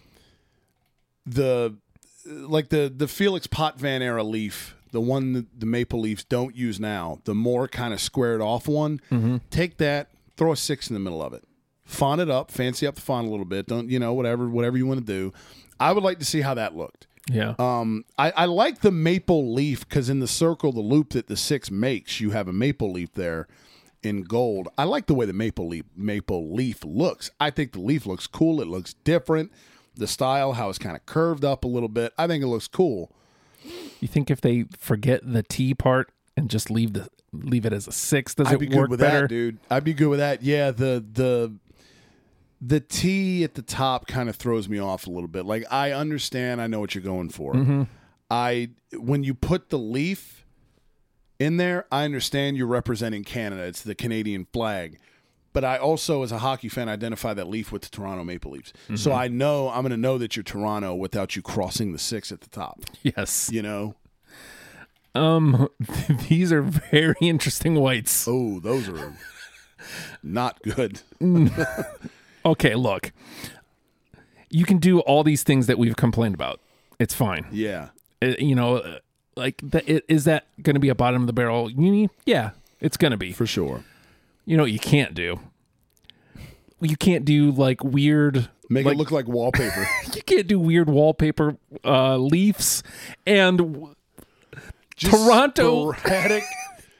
the like the the Felix Potvin era leaf, the one that the Maple Leafs don't use now, the more kind of squared off one. Mm-hmm. Take that, throw a six in the middle of it, font it up, fancy up the font a little bit. Don't you know whatever whatever you want to do. I would like to see how that looked. yeah. Um, I, I like the maple leaf because in the circle, the loop that the six makes, you have a maple leaf there in gold. I like the way the maple leaf maple leaf looks. I think the leaf looks cool. It looks different. The style, how it's kind of curved up a little bit. I think it looks cool. You think if they forget the T part and just leave the leave it as a six, does I'd it be good work with better? that, dude. I'd be good with that. Yeah, the the the T at the top kind of throws me off a little bit. Like I understand, I know what you're going for. Mm-hmm. I when you put the leaf in there, I understand you're representing Canada. It's the Canadian flag. But I also, as a hockey fan, identify that leaf with the Toronto Maple Leafs. Mm-hmm. So I know I'm going to know that you're Toronto without you crossing the six at the top. Yes. You know? Um, these are very interesting whites. Oh, those are not good. Okay, look. You can do all these things that we've complained about. It's fine. Yeah. Uh, you know, uh, like, that, it, is that going to be a bottom of the barrel uni? Yeah, it's going to be. For sure. You know what you can't do? You can't do, like, weird... Make like, it look like wallpaper. You can't do weird wallpaper uh, leafs and Just Toronto sporadic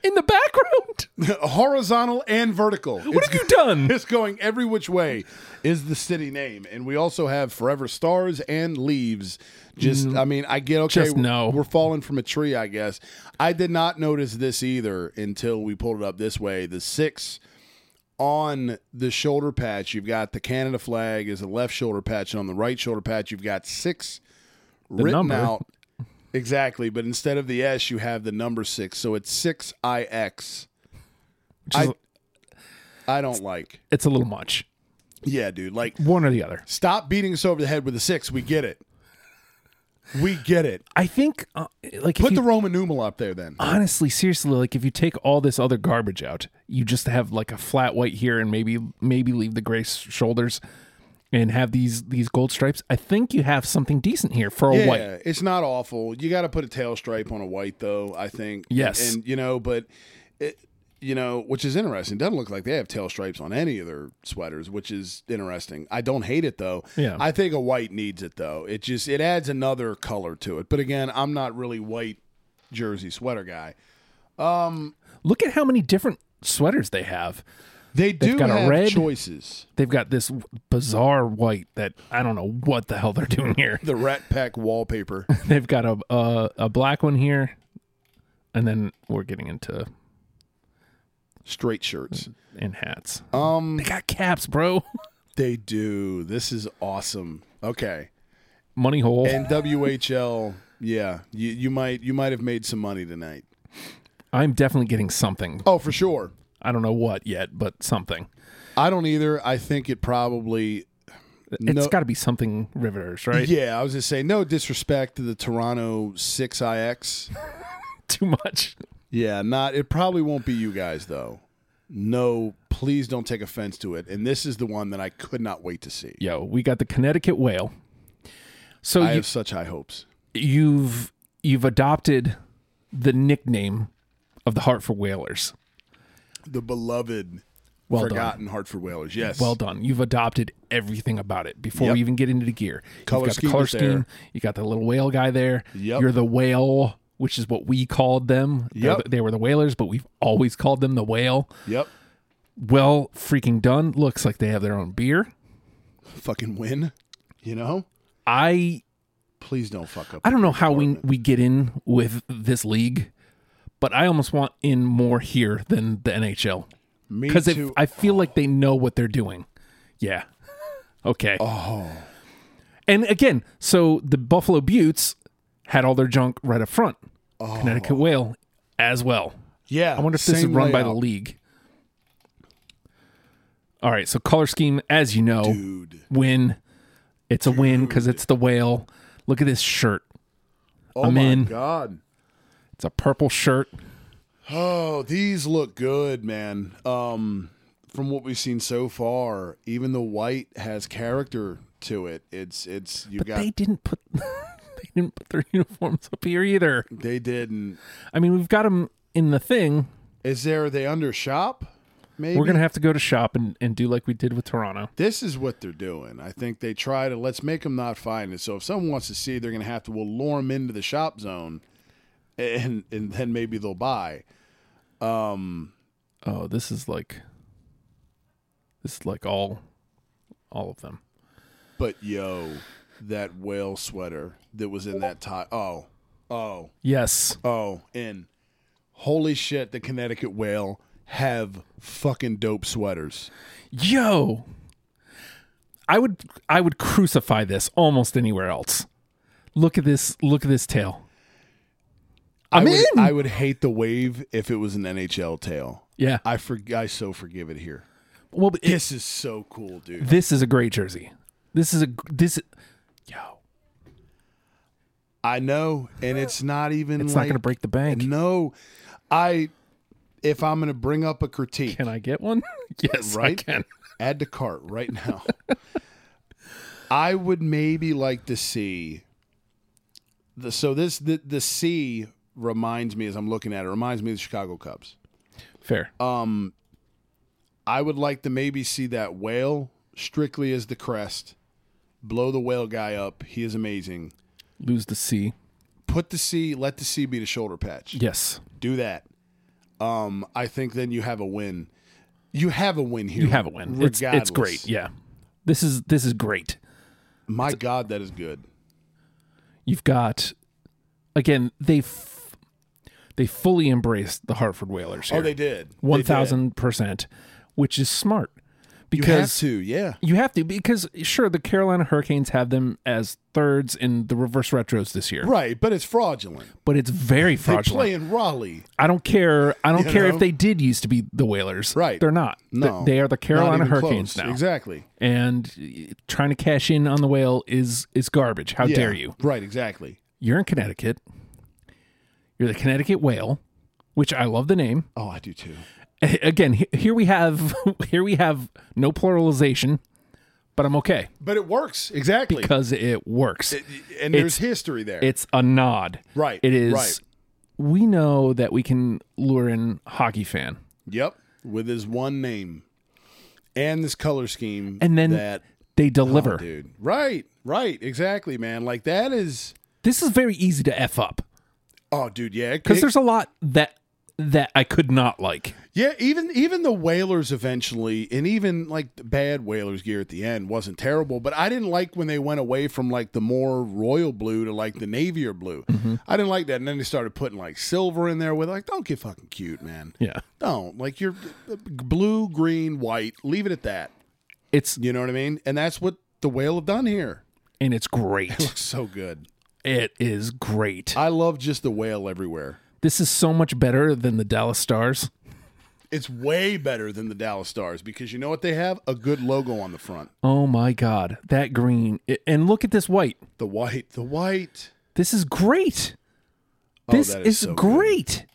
in the background. Horizontal and vertical. What have you done? It's going every which way is the city name. And we also have Forever Stars and Leaves. Just, I mean, I get, okay, Just no. we're falling from a tree, I guess. I did not notice this either until we pulled it up this way. The six on the shoulder patch, you've got the Canada flag is the left shoulder patch, and on the right shoulder patch, you've got six The written number. out. Exactly, but instead of the S, you have the number six, so it's six I X. Which is, I, I don't like. it's a little much. Yeah, dude, like, One or the other. stop beating us over the head with a six. We get it. We get it. I think, uh, like, Put if you, the Roman numeral up there then. honestly, seriously, like, if you take all this other garbage out, you just have like a flat white here, and maybe maybe leave the gray s- shoulders, and have these these gold stripes. I think you have something decent here for a Yeah, white. it's not awful. You got to put a tail stripe on a white, though, I think. Yes. And, and you know, but, it, you know, which is interesting. Doesn't look like they have tail stripes on any of their sweaters, which is interesting. I don't hate it, though. Yeah. I think a white needs it, though. It just, it adds another color to it. But again, I'm not really white jersey sweater guy. Look at how many different sweaters they have. They do got a have red. choices. They've got this bizarre white that I don't know what the hell they're doing here. The Rat Pack wallpaper. They've got a a, a black one here, and then we're getting into Straight shirts. in hats. Um, They got caps, bro. They do. This is awesome. Okay. Money hole. And W H L, yeah, you, you might you might have made some money tonight. I'm definitely getting something. Oh, for sure. I don't know what yet, but something. I don't either. I think it probably. It's No- got to be something Riveters, right? Yeah, I was just saying. No disrespect to the Toronto six I X. Too much. Yeah, not. It probably won't be you guys though. No, please don't take offense to it. And this is the one that I could not wait to see. Yo, we got the Connecticut Whale. So I you, have such high hopes. you've you've adopted the nickname of the Hartford Whalers. The beloved, Well done. forgotten Hartford Whalers. Yes. Well done. You've adopted everything about it before Yep. we even get into the gear. Color You've got scheme the color is there. scheme. You got the little whale guy there. Yep. You're the whale, which is what we called them. They're Yep. the- They were the whalers, but we've always called them the whale. Yep. Well, freaking done. Looks like they have their own beer. Fucking win. You know? I Please don't fuck up. I don't know how we department. we get in with this league, but I almost want in more here than the N H L. Me Because too. I feel like they know what they're doing. Yeah. Okay. Oh. And again, so the Buffalo Buttes had all their junk right up front. Oh. Connecticut Whale as well. Yeah. I wonder if this is same run by the layout. league. All right, so color scheme, as you know, Dude. win. It's a win because it's the whale. Look at this shirt. Oh I'm my in. God. It's a purple shirt. Oh, these look good, man. Um, from what we've seen so far, even the white has character to it. It's it's you But got they didn't put they didn't put their uniforms up here either. they didn't. I mean, we've got them in the thing. Is there are they under shop? Maybe We're gonna have to go to shop and, and do like we did with Toronto. This is what they're doing. I think they try to let's make them not find it. So if someone wants to see, they're going to have to we'll lure them into the shop zone, and and then maybe they'll buy. Um, Oh, this is like this is like all all of them. but yo, that whale sweater that was in that tie. Oh, oh, Yes. oh, and holy shit, the Connecticut Whale have fucking dope sweaters. Yo. I would I would crucify this almost anywhere else. Look at this look at this tail. I I'm would, in. I would hate the wave if it was an N H L tail. Yeah. I for, I so forgive it here. Well, but it, This is so cool, dude. this is a great jersey. This is a this yo. I know, and it's not even It's like, not going to break the bank. No, I. If I'm going to bring up a critique, Can I get one? Yes, Right? I can. add to cart right now. I would maybe like to see the so this the the C reminds me as I'm looking at it reminds me of the Chicago Cubs. Fair. Um, I would like to maybe see that whale strictly as the crest. Blow the whale guy up. He is amazing. Lose the C. Put the C. Let the C be the shoulder patch. Yes. Do that. um, I think then you have a win. You have a win here. You have a win. It's, it's great. Yeah. This is this is great. My God, that is good. You've got, again, they f- they fully embraced the Hartford Whalers here. Oh, they did. one thousand percent, which is smart. Because you have to, yeah. You have to, because sure, the Carolina Hurricanes have them as thirds in the reverse retros this year. Right, but it's fraudulent. But it's very They fraudulent. play in Raleigh. I don't care. I don't You care know? if they did used to be the Whalers. Right. They're not. No. They they are the Carolina Not even Hurricanes close. now. Exactly. And trying to cash in on the Whale is is garbage. How Yeah, dare you? Right, exactly. You're in Connecticut. You're the Connecticut Whale, which I love the name. Oh, I do too. Again, he- here we have here we have no pluralization, but I'm okay But it works, exactly. because it works. It- and there's it's- history there. It's a nod. Right, It is. right. We know that we can lure in hockey fan, Yep, with his one name and this color scheme. and then that, they oh, deliver. dude. Right, right, exactly, man. Like that is, This is very easy to f up oh, dude, yeah. because It- there's a lot that that I could not like. Yeah, even even the Whalers eventually, and even like the bad Whalers gear at the end wasn't terrible. But I didn't like when they went away from like the more royal blue to like the navier blue. Mm-hmm. I didn't like that, and then they started putting like silver in there with like, don't get fucking cute, man. Yeah, Don't like you're blue, green, white. Leave it at that. it's You know what I mean? And that's what the Whale have done here. and it's great. Looks so good. It is great. I love just the Whale everywhere. This is so much better than the Dallas Stars. It's way better than the Dallas Stars because you know what they have? A good logo on the front. Oh my God, that green. It- and look at this white. The white, the white. This is great. Oh, This that is so good. great.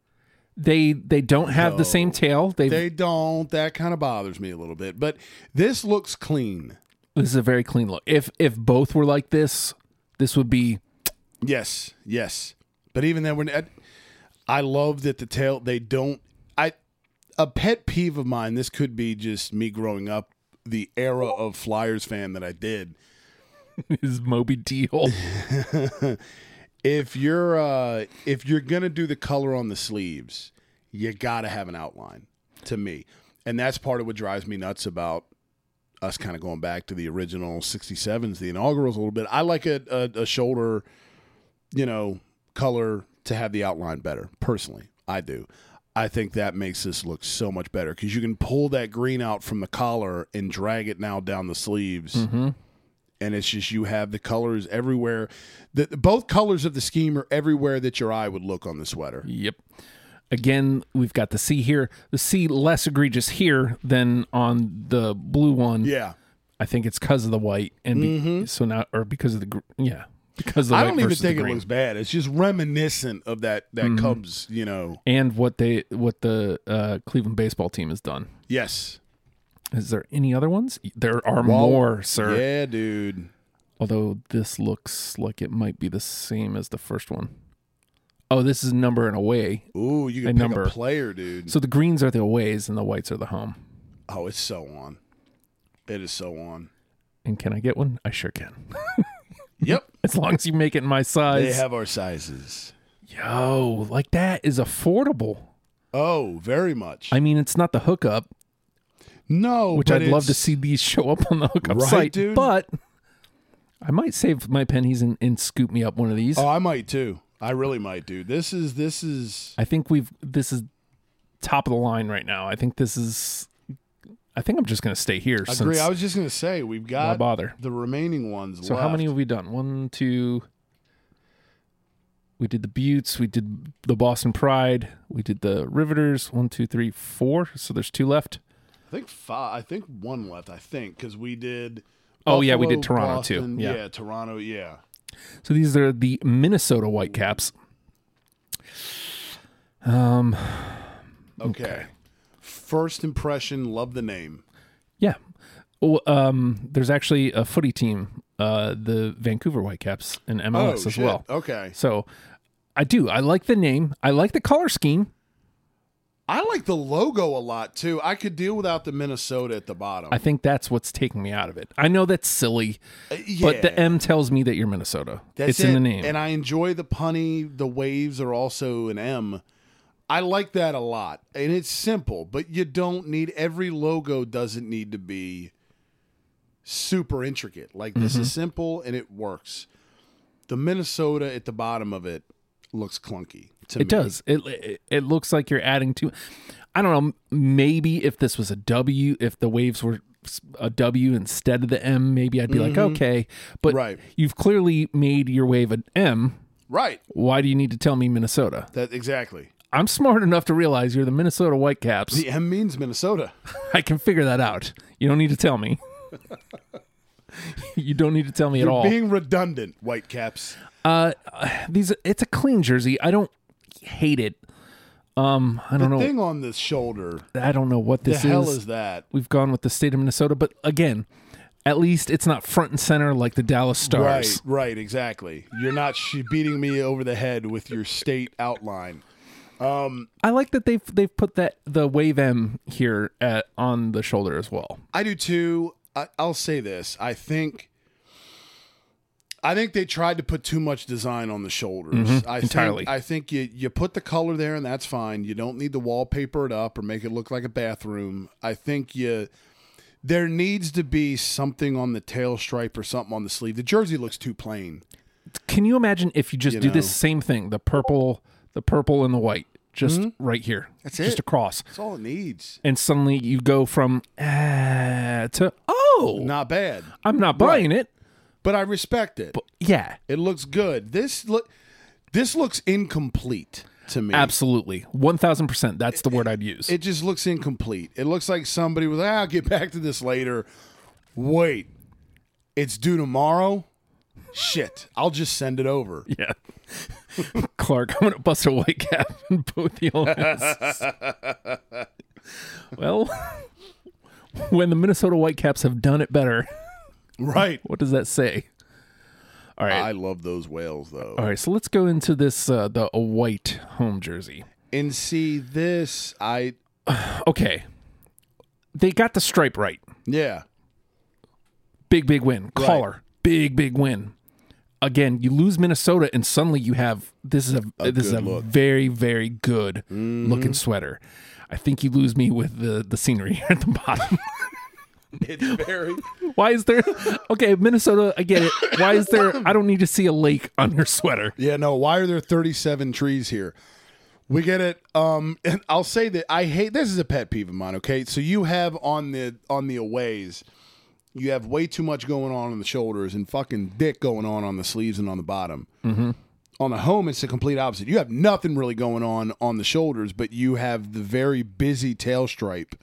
They they don't have the No. same tail. They've, They don't. That kind of bothers me a little bit. But this looks clean. this is a very clean look. If if both were like this, this would be Yes, yes. But even then, when I, I love that the tail, they don't. I a pet peeve of mine. This could be just me growing up, the era of Flyers fan that I did. is Moby Deal. If you're uh, if you're gonna do the color on the sleeves, you gotta have an outline. To me, and that's part of what drives me nuts about us kind of going back to the original sixty-sevens, the inaugurals a little bit. I like a, a, a shoulder, you know, color to have the outline better. Personally, I do. I think that makes this look so much better because you can pull that green out from the collar and drag it now down the sleeves. Mm-hmm. And it's just you have the colors everywhere. The, both colors of the scheme are everywhere that your eye would look on the sweater. Yep. Again, we've got the C here. The C less egregious here than on the blue one. Yeah. I think it's because of the white, and be, Mhm. so now or because of the gr- yeah because of the I white don't even versus the think it green. looks bad. It's just reminiscent of that that Mhm. Cubs, you know. And what they what the uh, Cleveland baseball team has done. Yes. Is there any other ones? There are Well, more, sir. Yeah, dude. Although this looks like it might be the same as the first one. Oh, this is number and away. Ooh, you A can pick number. a player, dude. So the greens are the aways and the whites are the home. Oh, it's so on. It is so on. And can I get one? I sure can. Yep. As long as you make it in my size. They have our sizes. Yo, like that is affordable. Oh, very much. I mean, it's not the hookup, no, which but I'd love to it's- see these show up on the hookup Right, site. dude? But I might save my pennies and, and scoop me up one of these. Oh, I might too. I really might, dude. This is this is I think we've this is top of the line right now. I think this is. I think I'm just going to stay here. I since agree. I was just gonna say we've why got bother? the remaining ones. So how many left. have we done? One, two. We did the Buttes. We did the Boston Pride. We did the Riveters. One, two, three, four. So there's two left. I think five. I think one left. I think because we did. Oh, yeah, we did Buffalo, Toronto, too. Boston, Yeah. yeah, Toronto. Yeah. So these are the Minnesota Whitecaps. Um, Okay. Okay. First impression. Love the name. yeah. Oh, um, there's actually a footy team, uh, the Vancouver Whitecaps in M L S oh as shit. well. Okay. So I do. I like the name. I like the color scheme. I like the logo a lot too. I could deal without the Minnesota at the bottom. I think that's what's taking me out of it. I know that's silly, Uh, yeah. but the M tells me that you're Minnesota. That's it's in it. the name. And I enjoy the punny. The waves are also an M. I like that a lot. And it's simple, but you don't need, every logo doesn't need to be super intricate. Like this mm-hmm. is simple and it works. The Minnesota at the bottom of it looks clunky to it me. does. It, it it looks like you're adding to, I don't know, maybe if this was a W, if the waves were a W instead of the M, maybe I'd be mm-hmm. like, okay. But right. you've clearly made your wave an M. Right. Why do you need to tell me Minnesota? That exactly. I'm smart enough to realize you're the Minnesota Whitecaps. The M means Minnesota. I can figure that out. You don't need to tell me. You don't need to tell me You're at all. Being redundant, Whitecaps. Uh, these it's a clean jersey. I don't hate it. Um, I don't the know. The thing on the shoulder. I don't know what this the hell is. is that? We've gone with the state of Minnesota, but again, at least it's not front and center like the Dallas Stars. Right, right, exactly. You're not sh- beating me over the head with your state outline. Um, I like that they've they've put that the Wave M here at, on the shoulder as well. I do too. I, I'll say this. I think I think they tried to put too much design on the shoulders. Mm-hmm, I entirely. Think, I think you, you put the color there and that's fine. You don't need to wallpaper it up or make it look like a bathroom. I think you there needs to be something on the tail stripe or something on the sleeve. The jersey looks too plain. Can you imagine if you just You do know. this same thing, the purple, the purple and the white, just Mm-hmm. right here, That's just it. across, That's all it needs. and suddenly you go from uh, to oh, Not bad. I'm not buying it. But I respect it. But yeah, It looks good. This look this looks incomplete to me. absolutely, one thousand percent. That's the word I'd use. It just looks incomplete. It looks like somebody was, ah, I'll get back to this later. Wait, it's due tomorrow? Shit, I'll just send it over. Yeah. Clark, I'm going to bust a white cap in both your hands. Well, when the Minnesota Whitecaps have done it better, Right. what does that say? All right. I love those whales, though. All right, so let's go into this, uh, the a white home jersey. And see, this, I, Okay. They got the stripe right. yeah. Big, big win. Right. Collar. Big, big win. Again, you lose Minnesota, and suddenly you have this is a, A this is good a look. very, very good Mm-hmm. looking sweater. I think you lose me with the the scenery here at the bottom. It's very, Why is there? Okay, Minnesota, I get it. Why is there? I don't need to see a lake on your sweater. yeah, no, why are there thirty-seven trees here? We get it. Um, and I'll say that I hate, this is a pet peeve of mine, okay? So you have on the, on the aways, you have way too much going on on the shoulders and fucking dick going on on the sleeves and on the bottom. Mm-hmm. On the home, it's the complete opposite. You have nothing really going on on the shoulders, but you have the very busy tail stripe.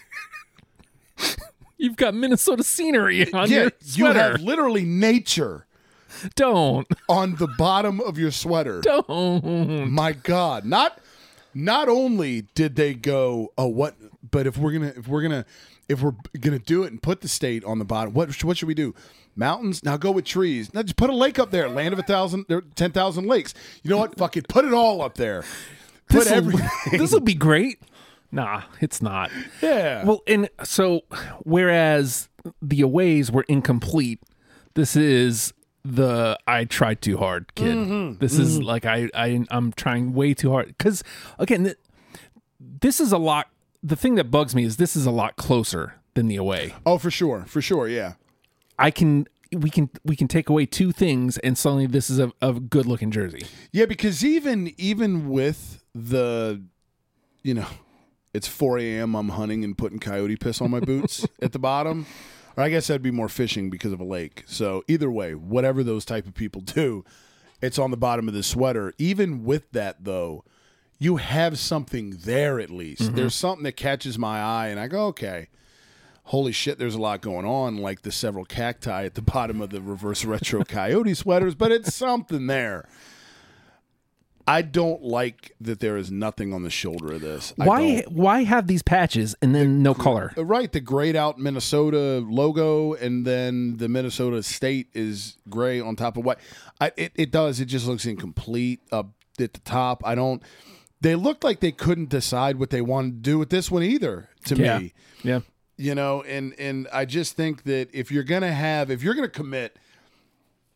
You've got Minnesota scenery on Yeah, your you sweater. have literally nature Don't. on the bottom of your sweater. Don't. My God, not not only did they go, oh, what? But if we're gonna if we're gonna if we're gonna do it and put the state on the bottom, what what should we do? Mountains? Now go with trees. Now just put a lake up there. Land of a thousand, there ten thousand lakes. You know what? Fuck it. Put it all up there. Put This'll- everything. This'll be great. Nah, it's not. Yeah. Well, and so whereas the aways were incomplete, this is the I tried too hard, kid. Mm-hmm. This is like I, I I'm trying way too hard because again, th- this is a lot. The thing that bugs me is this is a lot closer than the away. Oh, for sure, for sure. Yeah. I can we can we can take away two things and suddenly this is a, a good looking jersey. Yeah, because even even with the, you know, it's four a.m. I'm hunting and putting coyote piss on my boots at the bottom. Or I guess that'd be more fishing because of a lake. So either way, whatever those type of people do, it's on the bottom of the sweater. Even with that, though, you have something there at least. Mm-hmm. There's something that catches my eye, and I go, okay, holy shit, there's a lot going on, like the several cacti at the bottom of the reverse retro coyote sweaters, but it's something there. I don't like that there is nothing on the shoulder of this. I Why don't. why have these patches and then no color? Right, the grayed out Minnesota logo, and then the Minnesota state is gray on top of white. I, it, it does. It just looks incomplete up at the top. I don't. They looked like they couldn't decide what they wanted to do with this one either. To Yeah. me, Yeah. you know, and and I just think that if you're gonna have, if you're gonna commit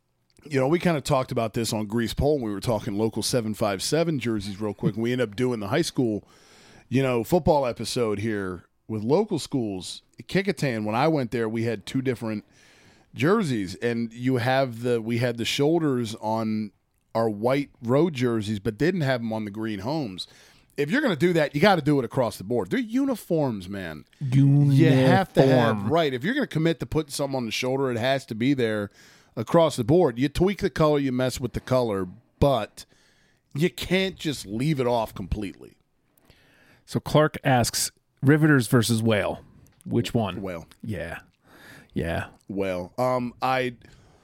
you know, we kind of talked about this on Grease Pole when we were talking local seven five seven jerseys real quick. And we ended up doing the high school, you know, football episode here with local schools. Kecoughtan, when I went there, we had two different jerseys, and you have the we had the shoulders on our white road jerseys, but didn't have them on the green homes. If you're going to do that, you got to do it across the board. They're uniforms, man. Uniform. You have to have, right. If you're going to commit to putting something on the shoulder, it has to be there across the board. You tweak the color, you mess with the color, but you can't just leave it off completely. So Clark asks, Riveters versus Whale. Which one? Whale. Yeah. Yeah. Whale. Um, I...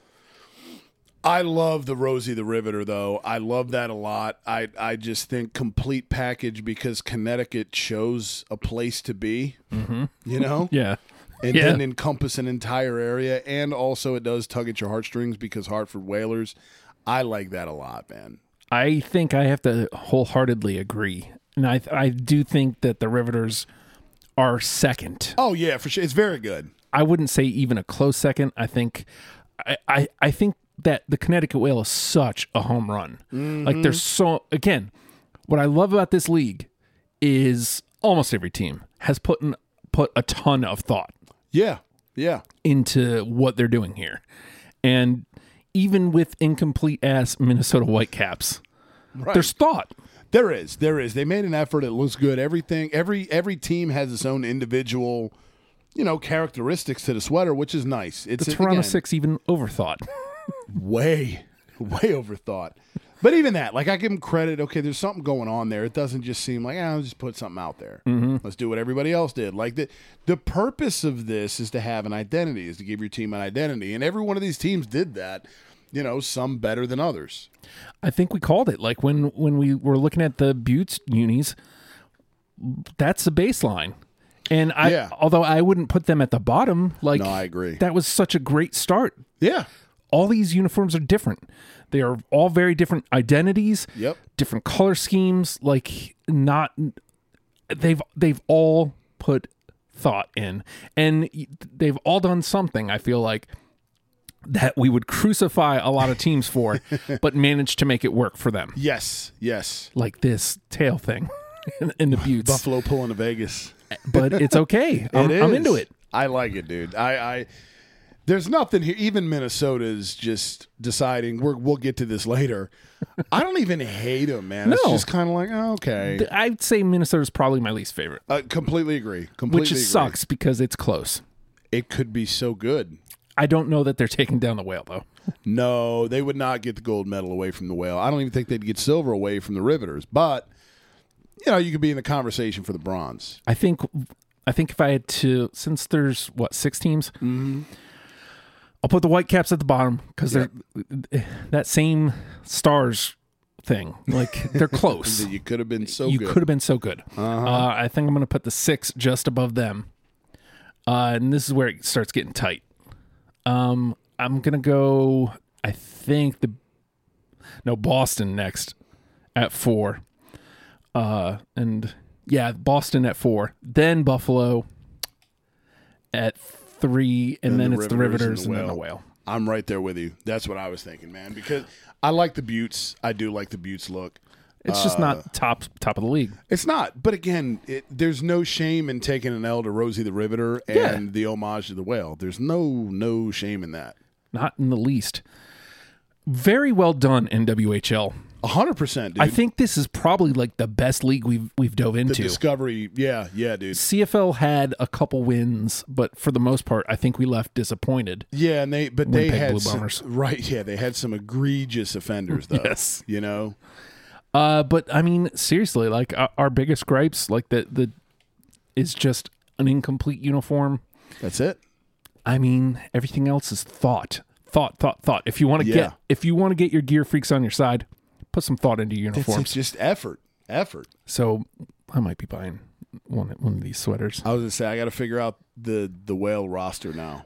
I love the Rosie the Riveter, though. I love that a lot. I, I just think complete package because Connecticut chose a place to be, mm-hmm. you know? Yeah. And yeah. didn't encompass an entire area. And also it does tug at your heartstrings because Hartford Whalers. I like that a lot, man. I think I have to wholeheartedly agree. And I I do think that the Riveters are second. Oh, yeah, for sure. It's very good. I wouldn't say even a close second. I think I, I, I think that the Connecticut Whale is such a home run. Mm-hmm. Like there's so, again, what I love about this league is almost every team has put in, put a ton of thought. Yeah, yeah. Into what they're doing here. And even with incomplete ass Minnesota Whitecaps, right. There's thought. There is, there is. They made an effort. It looks good. Everything, every every team has its own individual, you know, characteristics to the sweater, which is nice. It's the Toronto again, Six even overthought. way, way overthought. But even that, like I give them credit. Okay, there's something going on there. It doesn't just seem like, ah, I'll just put something out there. Mm-hmm. Let's do what everybody else did. Like the the purpose of this is to have an identity, is to give your team an identity, and every one of these teams did that. You know, some better than others. I think we called it. Like when when we were looking at the Buttes unis, that's the baseline. And I, yeah. although I wouldn't put them at the bottom, like no, I agree. That was such a great start. Yeah. All these uniforms are different. They are all very different identities. Yep. Different color schemes. Like not, they've they've all put thought in, and they've all done something. I feel like that we would crucify a lot of teams for, but managed to make it work for them. Yes. Yes. Like this tail thing in, in the Buttes. Buffalo pulling to Vegas. But it's okay. I'm, it I'm into it. I like it, dude. I, I there's nothing here. Even Minnesota's just deciding we're, we'll get to this later. I don't even hate them, man. No. It's just kind of like, oh, okay. I'd say Minnesota's probably my least favorite. Uh, completely agree. Completely Which agree. sucks because it's close. It could be so good. I don't know that they're taking down the Whale, though. No, they would not get the gold medal away from the Whale. I don't even think they'd get silver away from the Riveters. But, you know, you could be in the conversation for the bronze. I think I think if I had to, since there's, what, six teams? Mm-hmm. I'll put the Whitecaps at the bottom because yep. they're that same Stars thing. Like, they're close. You could have been so you good. You could have been so good. Uh-huh. Uh, I think I'm going to put the six just above them. Uh, and this is where it starts getting tight. Um, I'm going to go, I think, the no Boston next at four. Uh, and, yeah, Boston at four. Then Buffalo at three, and, and then the it's the Riveters and, the and then the Whale. I'm right there with you. That's what I was thinking, man, because I like the Buttes. I do like the Buttes look. It's uh, just not top top of the league. It's not. But again, it, there's no shame in taking an L to Rosie the Riveter and yeah. the homage to the Whale. There's no no shame in that. Not in the least. Very well done, N W H L. A hundred percent, dude. I think this is probably like the best league we've we've dove into. The Discovery, yeah, yeah, dude. C F L had a couple wins, but for the most part, I think we left disappointed. Yeah, and they but they Winnipeg had Blue some, Bombers. right. Yeah, they had some egregious offenders, though. Yes, you know. Uh, but I mean, seriously, like our, our biggest gripes, like the the, is just an incomplete uniform. That's it. I mean, everything else is thought, thought, thought, thought. If you want to yeah. get, if you want to get your gear freaks on your side, put some thought into your uniforms. It's just effort, effort. So I might be buying one one of these sweaters. I was gonna say I got to figure out the the Whale roster now.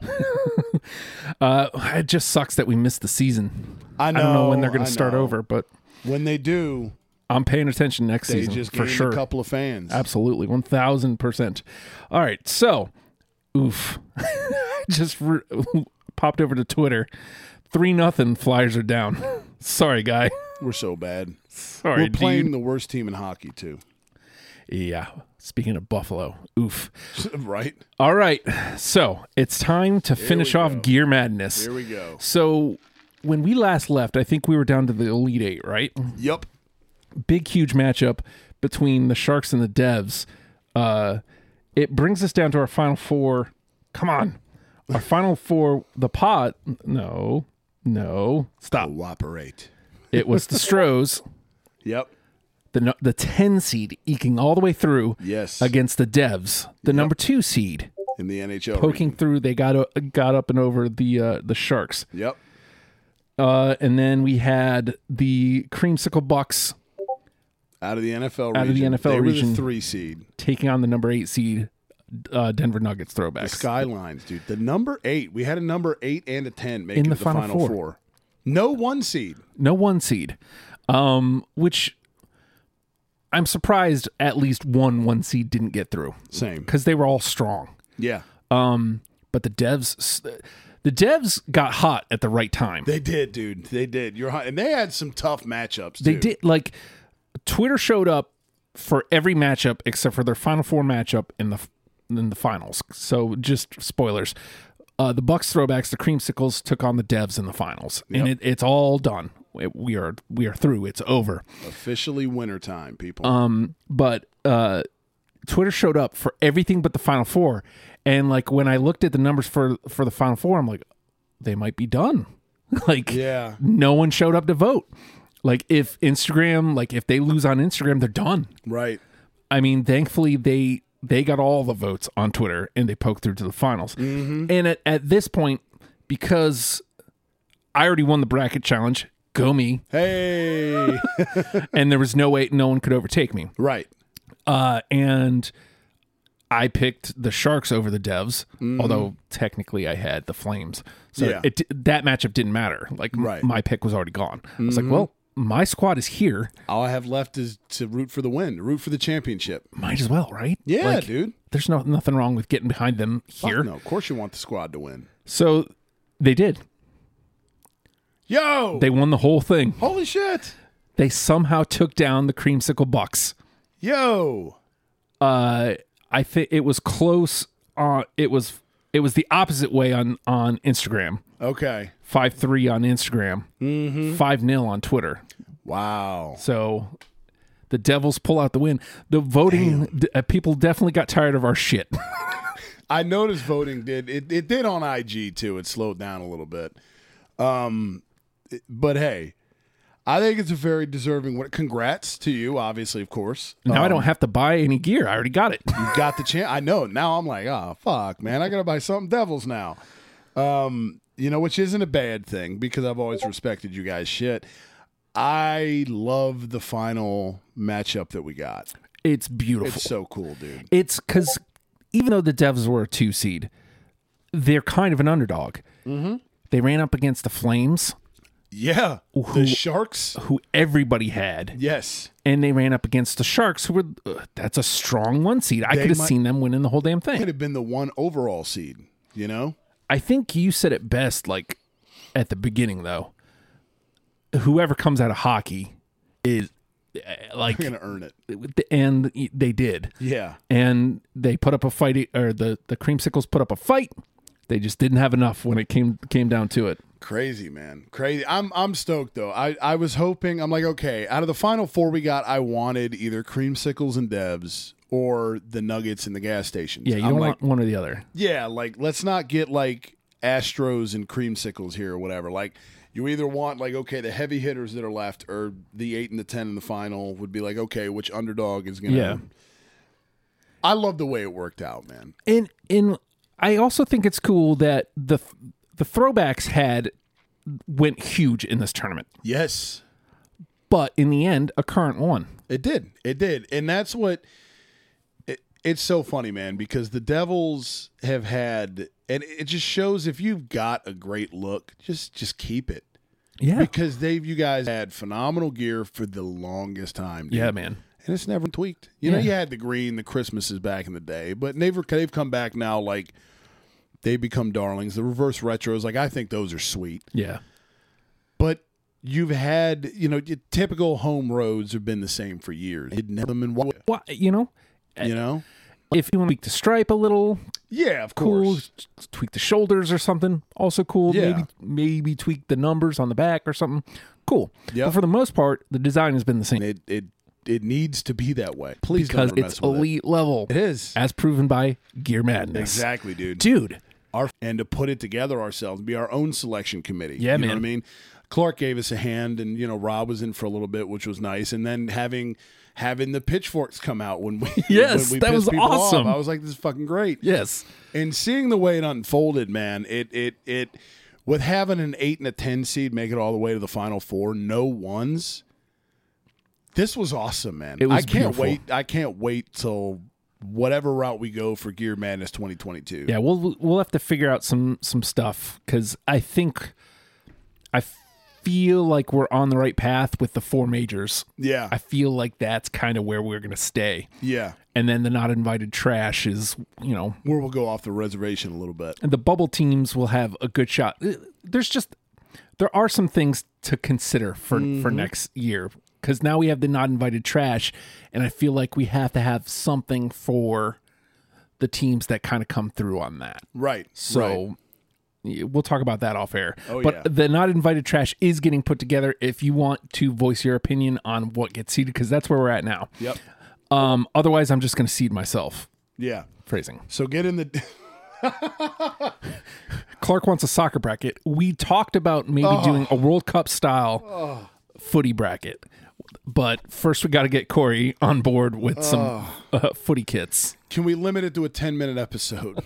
uh, it just sucks that we missed the season. I know. I don't know when they're going I to start know. over, but when they do, I'm paying attention next they season just for gained sure. a couple of fans. Absolutely, one thousand percent. All right, so oof, just re- popped over to Twitter. Three nothing. Flyers are down. Sorry, guy. We're so bad. Sorry, We're playing dude. the worst team in hockey too. Yeah. Speaking of Buffalo, oof. Right. All right. So it's time to finish we off go. Gear Madness. Here we go. So when we last left, I think we were down to the Elite Eight, right? Yep. Big, huge matchup between the Sharks and the Devs. Uh, it brings us down to our final four. Come on. Our final four, the pot. No, no. Stop. Cooperate. It was the Stros, Yep. the no- the ten seed, eking all the way through Yes. against the Devs, the number two seed. In the N H L. Poking region. through, they got o- got up and over the uh, the Sharks. Yep. Uh, and then we had the Creamsicle Bucks Out of the N F L Out of region. the N F L they region. were the three seed. taking on the number eight seed uh, Denver Nuggets The throwbacks. Skylines, dude. The number eight. We had a number eight and a ten making In the the, Final final, Four. four. No one seed. No one seed, um, which I'm surprised at least one one seed didn't get through Same. because they were all strong. Yeah. Um, but the Devs, the Devs got hot at the right time. They did, dude. They did. You're hot. And they had some tough matchups, too. They did like Twitter showed up for every matchup except for their Final Four matchup in the in the finals. So just spoilers. Uh, the Bucks throwbacks, the Creamsicles took on the Devs in the finals, and Yep. it, it's all done. It- we are we are through. It's over. Officially wintertime, people. Um, but uh, Twitter showed up for everything but the Final Four, and like when I looked at the numbers for for the Final Four, I'm like, they might be done. like, yeah. no one showed up to vote. Like if Instagram, like if they lose on Instagram, they're done. Right. I mean, thankfully they they got all the votes on Twitter and they poked through to the finals. Mm-hmm. And at, at this point, because I already won the bracket challenge, go me, Hey. and there was no way no one could overtake me. right. Uh, and I picked the Sharks over the Devs, although technically I had the Flames. So Mm-hmm. Yeah. it, that matchup didn't matter. Like m- Right. my pick was already gone. I was Mm-hmm. like, well, my squad is here. All I have left is to root for the win, root for the championship. Might as well, right? Yeah, Like, dude. There's no nothing wrong with getting behind them Fuck here. no, of course you want the squad to win. So they did. Yo! They won the whole thing. Holy shit! They somehow took down the Creamsicle Bucks. Yo! Uh, I think it was close. Uh, it was it was the opposite way on on Instagram. Okay. five three on Instagram. Mm-hmm. five nil on Twitter. Wow. So the Devils pull out the win. The voting d- uh, people definitely got tired of our shit. I noticed voting did it, it did on I G too. It slowed down a little bit. Um it- but hey, I think it's a very deserving win. Congrats to you, obviously, of course. Now I Um, don't have to buy any gear. I already got it. You got the chance. I know. Now I'm like, oh fuck, man, I gotta buy something Devils now. Um, you know, which isn't a bad thing because I've always respected you guys' shit. I love the final matchup that we got. It's beautiful. It's so cool, dude. It's because even though the Devs were a two seed, they're kind of an underdog. Mm-hmm. They ran up against the Flames, Yeah, the Sharks. who everybody had, Yes, and they ran up against the Sharks, who were uh, that's a strong one seed. I They could have might- seen them winning the whole damn thing. could have been the one overall seed. You know. I think you said it best, like at the beginning, though. Whoever comes out of hockey is uh, like, You're gonna earn it. and they did, Yeah. and they put up a fight, or the the Creamsicles put up a fight. They just didn't have enough when it came came down to it. Crazy, man. Crazy. I'm I'm stoked though. I, I was hoping, I'm like, okay, out of the final four we got, I wanted either Creamsicles and Devs or the Nuggets and the gas stations. Yeah, you I'm don't like, want one or the other. yeah, like let's not get like Astros and Creamsicles here or whatever. Like you either want like, okay, the heavy hitters that are left or the eight and the ten in the final would be like, okay, which underdog is gonna Yeah. I love the way it worked out, man. And and I also think it's cool that the the throwbacks had went huge in this tournament, Yes. but in the end, a current won. It did. It did. And that's what it, it's so funny, man, because the Devils have had, and it just shows if you've got a great look, just just keep it. Yeah, Because they've you guys had phenomenal gear for the longest time. Dude. yeah, man. And it's never tweaked. You know, Yeah. you had the green, the Christmases back in the day, but they've they've come back now like they become darlings. The reverse retros, like I think those are sweet. Yeah, you've had, you know, your typical home roads have been the same for years. It never been, Well, you know, you know? if you want to tweak the stripe a little, Yeah, of cool. course. Tweak the shoulders or something, also cool. Yeah. Maybe maybe tweak the numbers on the back or something. Cool. Yep. But for the most part, the design has been the same. It it it needs to be that way. Please because don't it's mess with elite level. It. It is. As proven by Gear Madness. Exactly, dude. Dude. Our, and to put it together ourselves, be our own selection committee. Yeah, you man. know what I mean? Clark gave us a hand, and you know Rob was in for a little bit, which was nice. And then having having the pitchforks come out when we Yes, when we that pissed was people off, awesome. I was like, this is fucking great. Yes. And seeing the way it unfolded, man, it it it with having an eight and a ten seed make it all the way to the final four, no ones. This was awesome, man. It was I can't beautiful. wait. I can't wait till whatever route we go for Gear Madness twenty twenty-two. Yeah, we'll we'll have to figure out some some stuff because I think I feel like we're on the right path with the four majors. Yeah. I feel like that's kind of where we're going to stay. Yeah. And then the not invited trash is, you know, Where we'll go off the reservation a little bit. and the bubble teams will have a good shot. There's just there are some things to consider for Mm-hmm. for next year because now we have the not invited trash, and I feel like we have to have something for the teams that kind of come through on that. Right. So right. y- we'll talk about that off air. Oh, but yeah. the not invited trash is getting put together if you want to voice your opinion on what gets seeded because that's where we're at now. Yep. Um, otherwise, I'm just going to seed myself. Yeah. Phrasing. So get in the Clark wants a soccer bracket. We talked about maybe Oh. doing a World Cup style footy bracket. But first, we got to get Corey on board with some uh, footy kits. Can we limit it to a ten minute episode?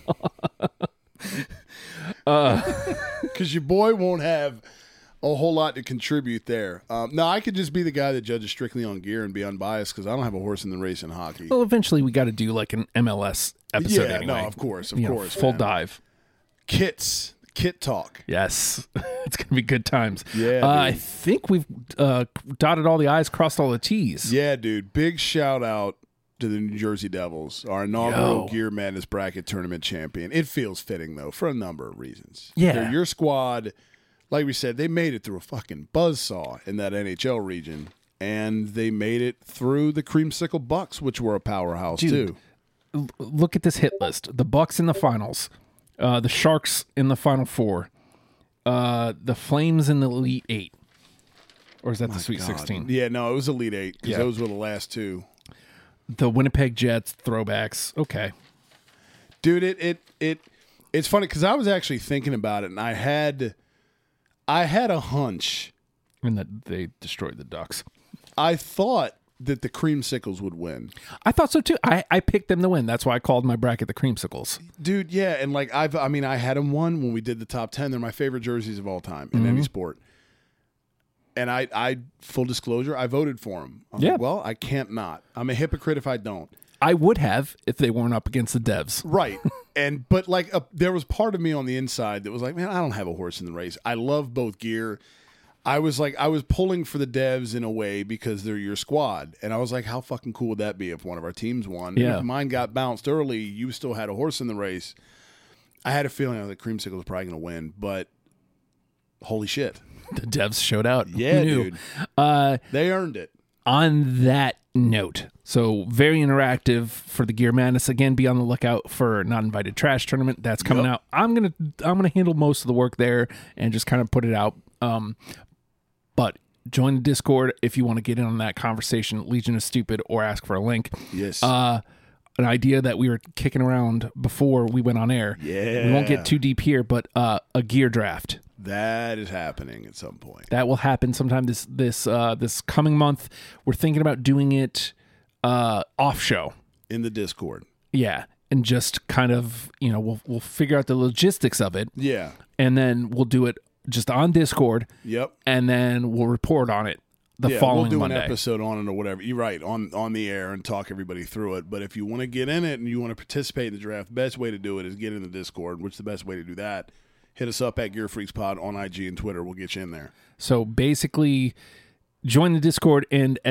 Because your boy won't have a whole lot to contribute there. Um, no, I could just be the guy that judges strictly on gear and be unbiased because I don't have a horse in the race in hockey. Well, eventually, we got to do like an M L S episode yeah, anyway. no, of course, of You know, course. full man. dive. Kits, kit talk. Yes, it's gonna be good times. Yeah, uh, I dude. think we've uh, dotted all the I's, crossed all the T's. Yeah, dude. Big shout out to the New Jersey Devils, our inaugural Yo. Gear Madness Bracket Tournament champion. It feels fitting, though, for a number of reasons. Yeah. They're your squad. Like we said, they made it through a fucking buzzsaw in that N H L region, and they made it through the Creamsicle Bucks, which were a powerhouse, Dude. too. L- Look at this hit list: the Bucks in the finals, uh, the Sharks in the Final Four, uh, the Flames in the Elite Eight, or is that the Sweet God. Sixteen? Yeah, no, it was Elite Eight because Yeah. those were the last two. The Winnipeg Jets throwbacks. Okay, Dude, it it it it's funny because I was actually thinking about it, and I had I had a hunch. and that they destroyed the Ducks. I thought that the Creamsicles would win. I thought so too. I, I picked them to win. That's why I called my bracket the Creamsicles. Dude, yeah, and like I've, I mean, I had them one when we did the top ten. They're my favorite jerseys of all time in Mm-hmm. any sport. And I, I, full disclosure, I voted for them. I'm Yeah. like, well, I can't not. I'm a hypocrite if I don't. I would have if they weren't up against the Devs. Right, and but like uh, there was part of me on the inside that was like, man, I don't have a horse in the race. I love both gear. I was like, I was pulling for the Devs in a way because they're your squad, and I was like, how fucking cool would that be if one of our teams won? And Yeah. if mine got bounced early, you still had a horse in the race. I had a feeling that Creamsicle was probably going to win, but holy shit, The Devs showed out. yeah, Who knew? dude, Uh, they earned it. on that note, so very interactive for the Gear Madness. Again, be on the lookout for Not Invited Trash tournament that's coming Yep. out. I'm gonna I'm gonna handle most of the work there and just kind of put it out. Um, but join the Discord if you want to get in on that conversation. Legion is Stupid, or ask for a link. Yes, Uh, an idea that we were kicking around before we went on air. yeah, We won't get too deep here, but uh, a gear draft. that is happening at some point. That will happen sometime this this uh, this coming month. We're thinking about doing it uh, off show. In the Discord. Yeah, and just kind of, you know, we'll we'll figure out the logistics of it, Yeah. and then we'll do it just on Discord, Yep. and then we'll report on it the yeah, following we'll do Monday. an episode on it or whatever. You're right, on on the air and talk everybody through it. But if you want to get in it and you want to participate in the draft, the best way to do it is get in the Discord. Which the best way to do that? Hit us up at Gear Freaks Pod on I G and Twitter. We'll get you in there. So basically, join the Discord, and as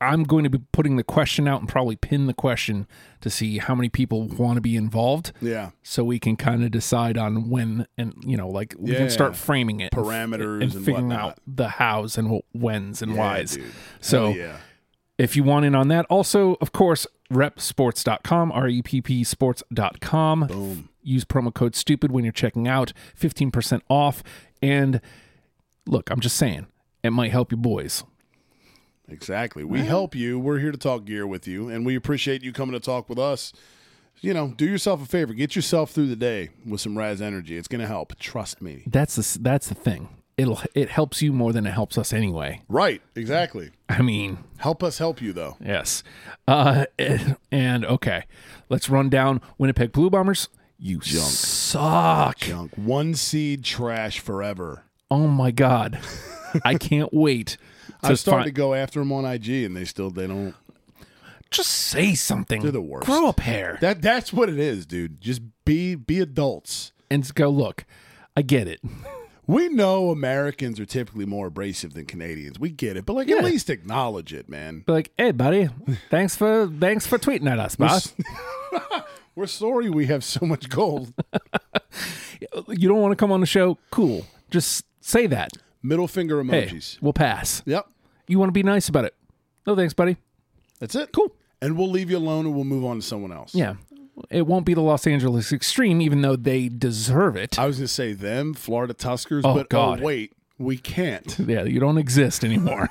I'm going to be putting the question out and probably pin the question to see how many people want to be involved. Yeah. So we can kind of decide on when, and you know, like we Yeah. can start framing it, Parameters and, and figuring whatnot. out the hows and wh- whens and Yeah, whys. dude. So Hell yeah. if you want in on that, also, of course, rep sports dot com, R E P P sports dot com. Boom. Use promo code STUPID when you're checking out, fifteen percent off. And look, I'm just saying, it might help you boys. Exactly. We help you. We're here to talk gear with you, and we appreciate you coming to talk with us. You know, do yourself a favor. Get yourself through the day with some Raz Energy. It's going to help. Trust me. That's the, that's the thing. It'll it helps you more than it helps us anyway. Right. Exactly. I mean, Help us help you, though. yes. Uh, and okay, let's run down Winnipeg Blue Bombers. You Junk. suck. Junk. One seed trash forever. Oh my God. I can't wait. I'm starting find- to go after them on I G, and they still they don't. Just say something. They're the worst. Grow a pair. That that's what it is, dude. Just be be adults. And go, look, I get it. We know Americans are typically more abrasive than Canadians. We get it, but like Yeah. at least acknowledge it, man. Be like, hey, buddy, thanks for thanks for tweeting at us, boss. We're sorry we have so much gold. You don't want to come on the show? Cool. Just say that. Middle finger Hey, emojis. we'll pass. Yep. You want to be nice about it? No, thanks, buddy. That's it. Cool. And we'll leave you alone and we'll move on to someone else. Yeah. It won't be the Los Angeles Extreme, even though they deserve it. I was going to say them, Florida Tuskers, Oh, but God. oh, wait, we can't. Yeah, you don't exist anymore.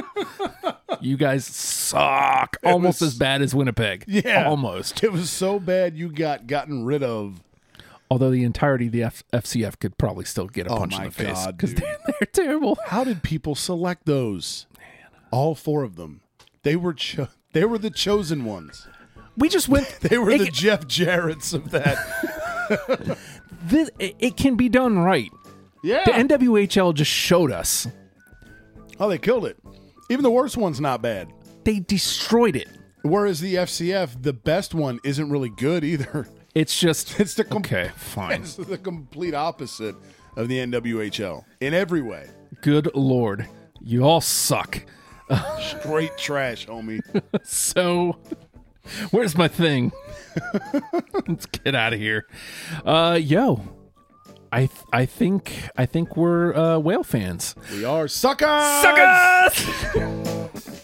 You guys suck. Almost was- as bad as Winnipeg. Yeah. Almost. It was so bad you got gotten rid of. Although the entirety of the F- FCF could probably still get a Oh, punch in my the face. God, Because dude. they're, they're terrible. How did people select those? All four of them. They were cho- they were the chosen ones. We just went. They were it, the Jeff Jarretts of that. this, it, it can be done right. Yeah. The N W H L just showed us. Oh, they killed it. Even the worst one's not bad. They destroyed it. Whereas the F C F, the best one, isn't really good either. It's just. It's the com- okay, fine. It's the complete opposite of the N W H L in every way. Good Lord. You all suck. Straight trash, homie. So, where's my thing? Let's get out of here. Uh, yo, I th- I think I think we're uh, whale fans. We are suckers. Suckers!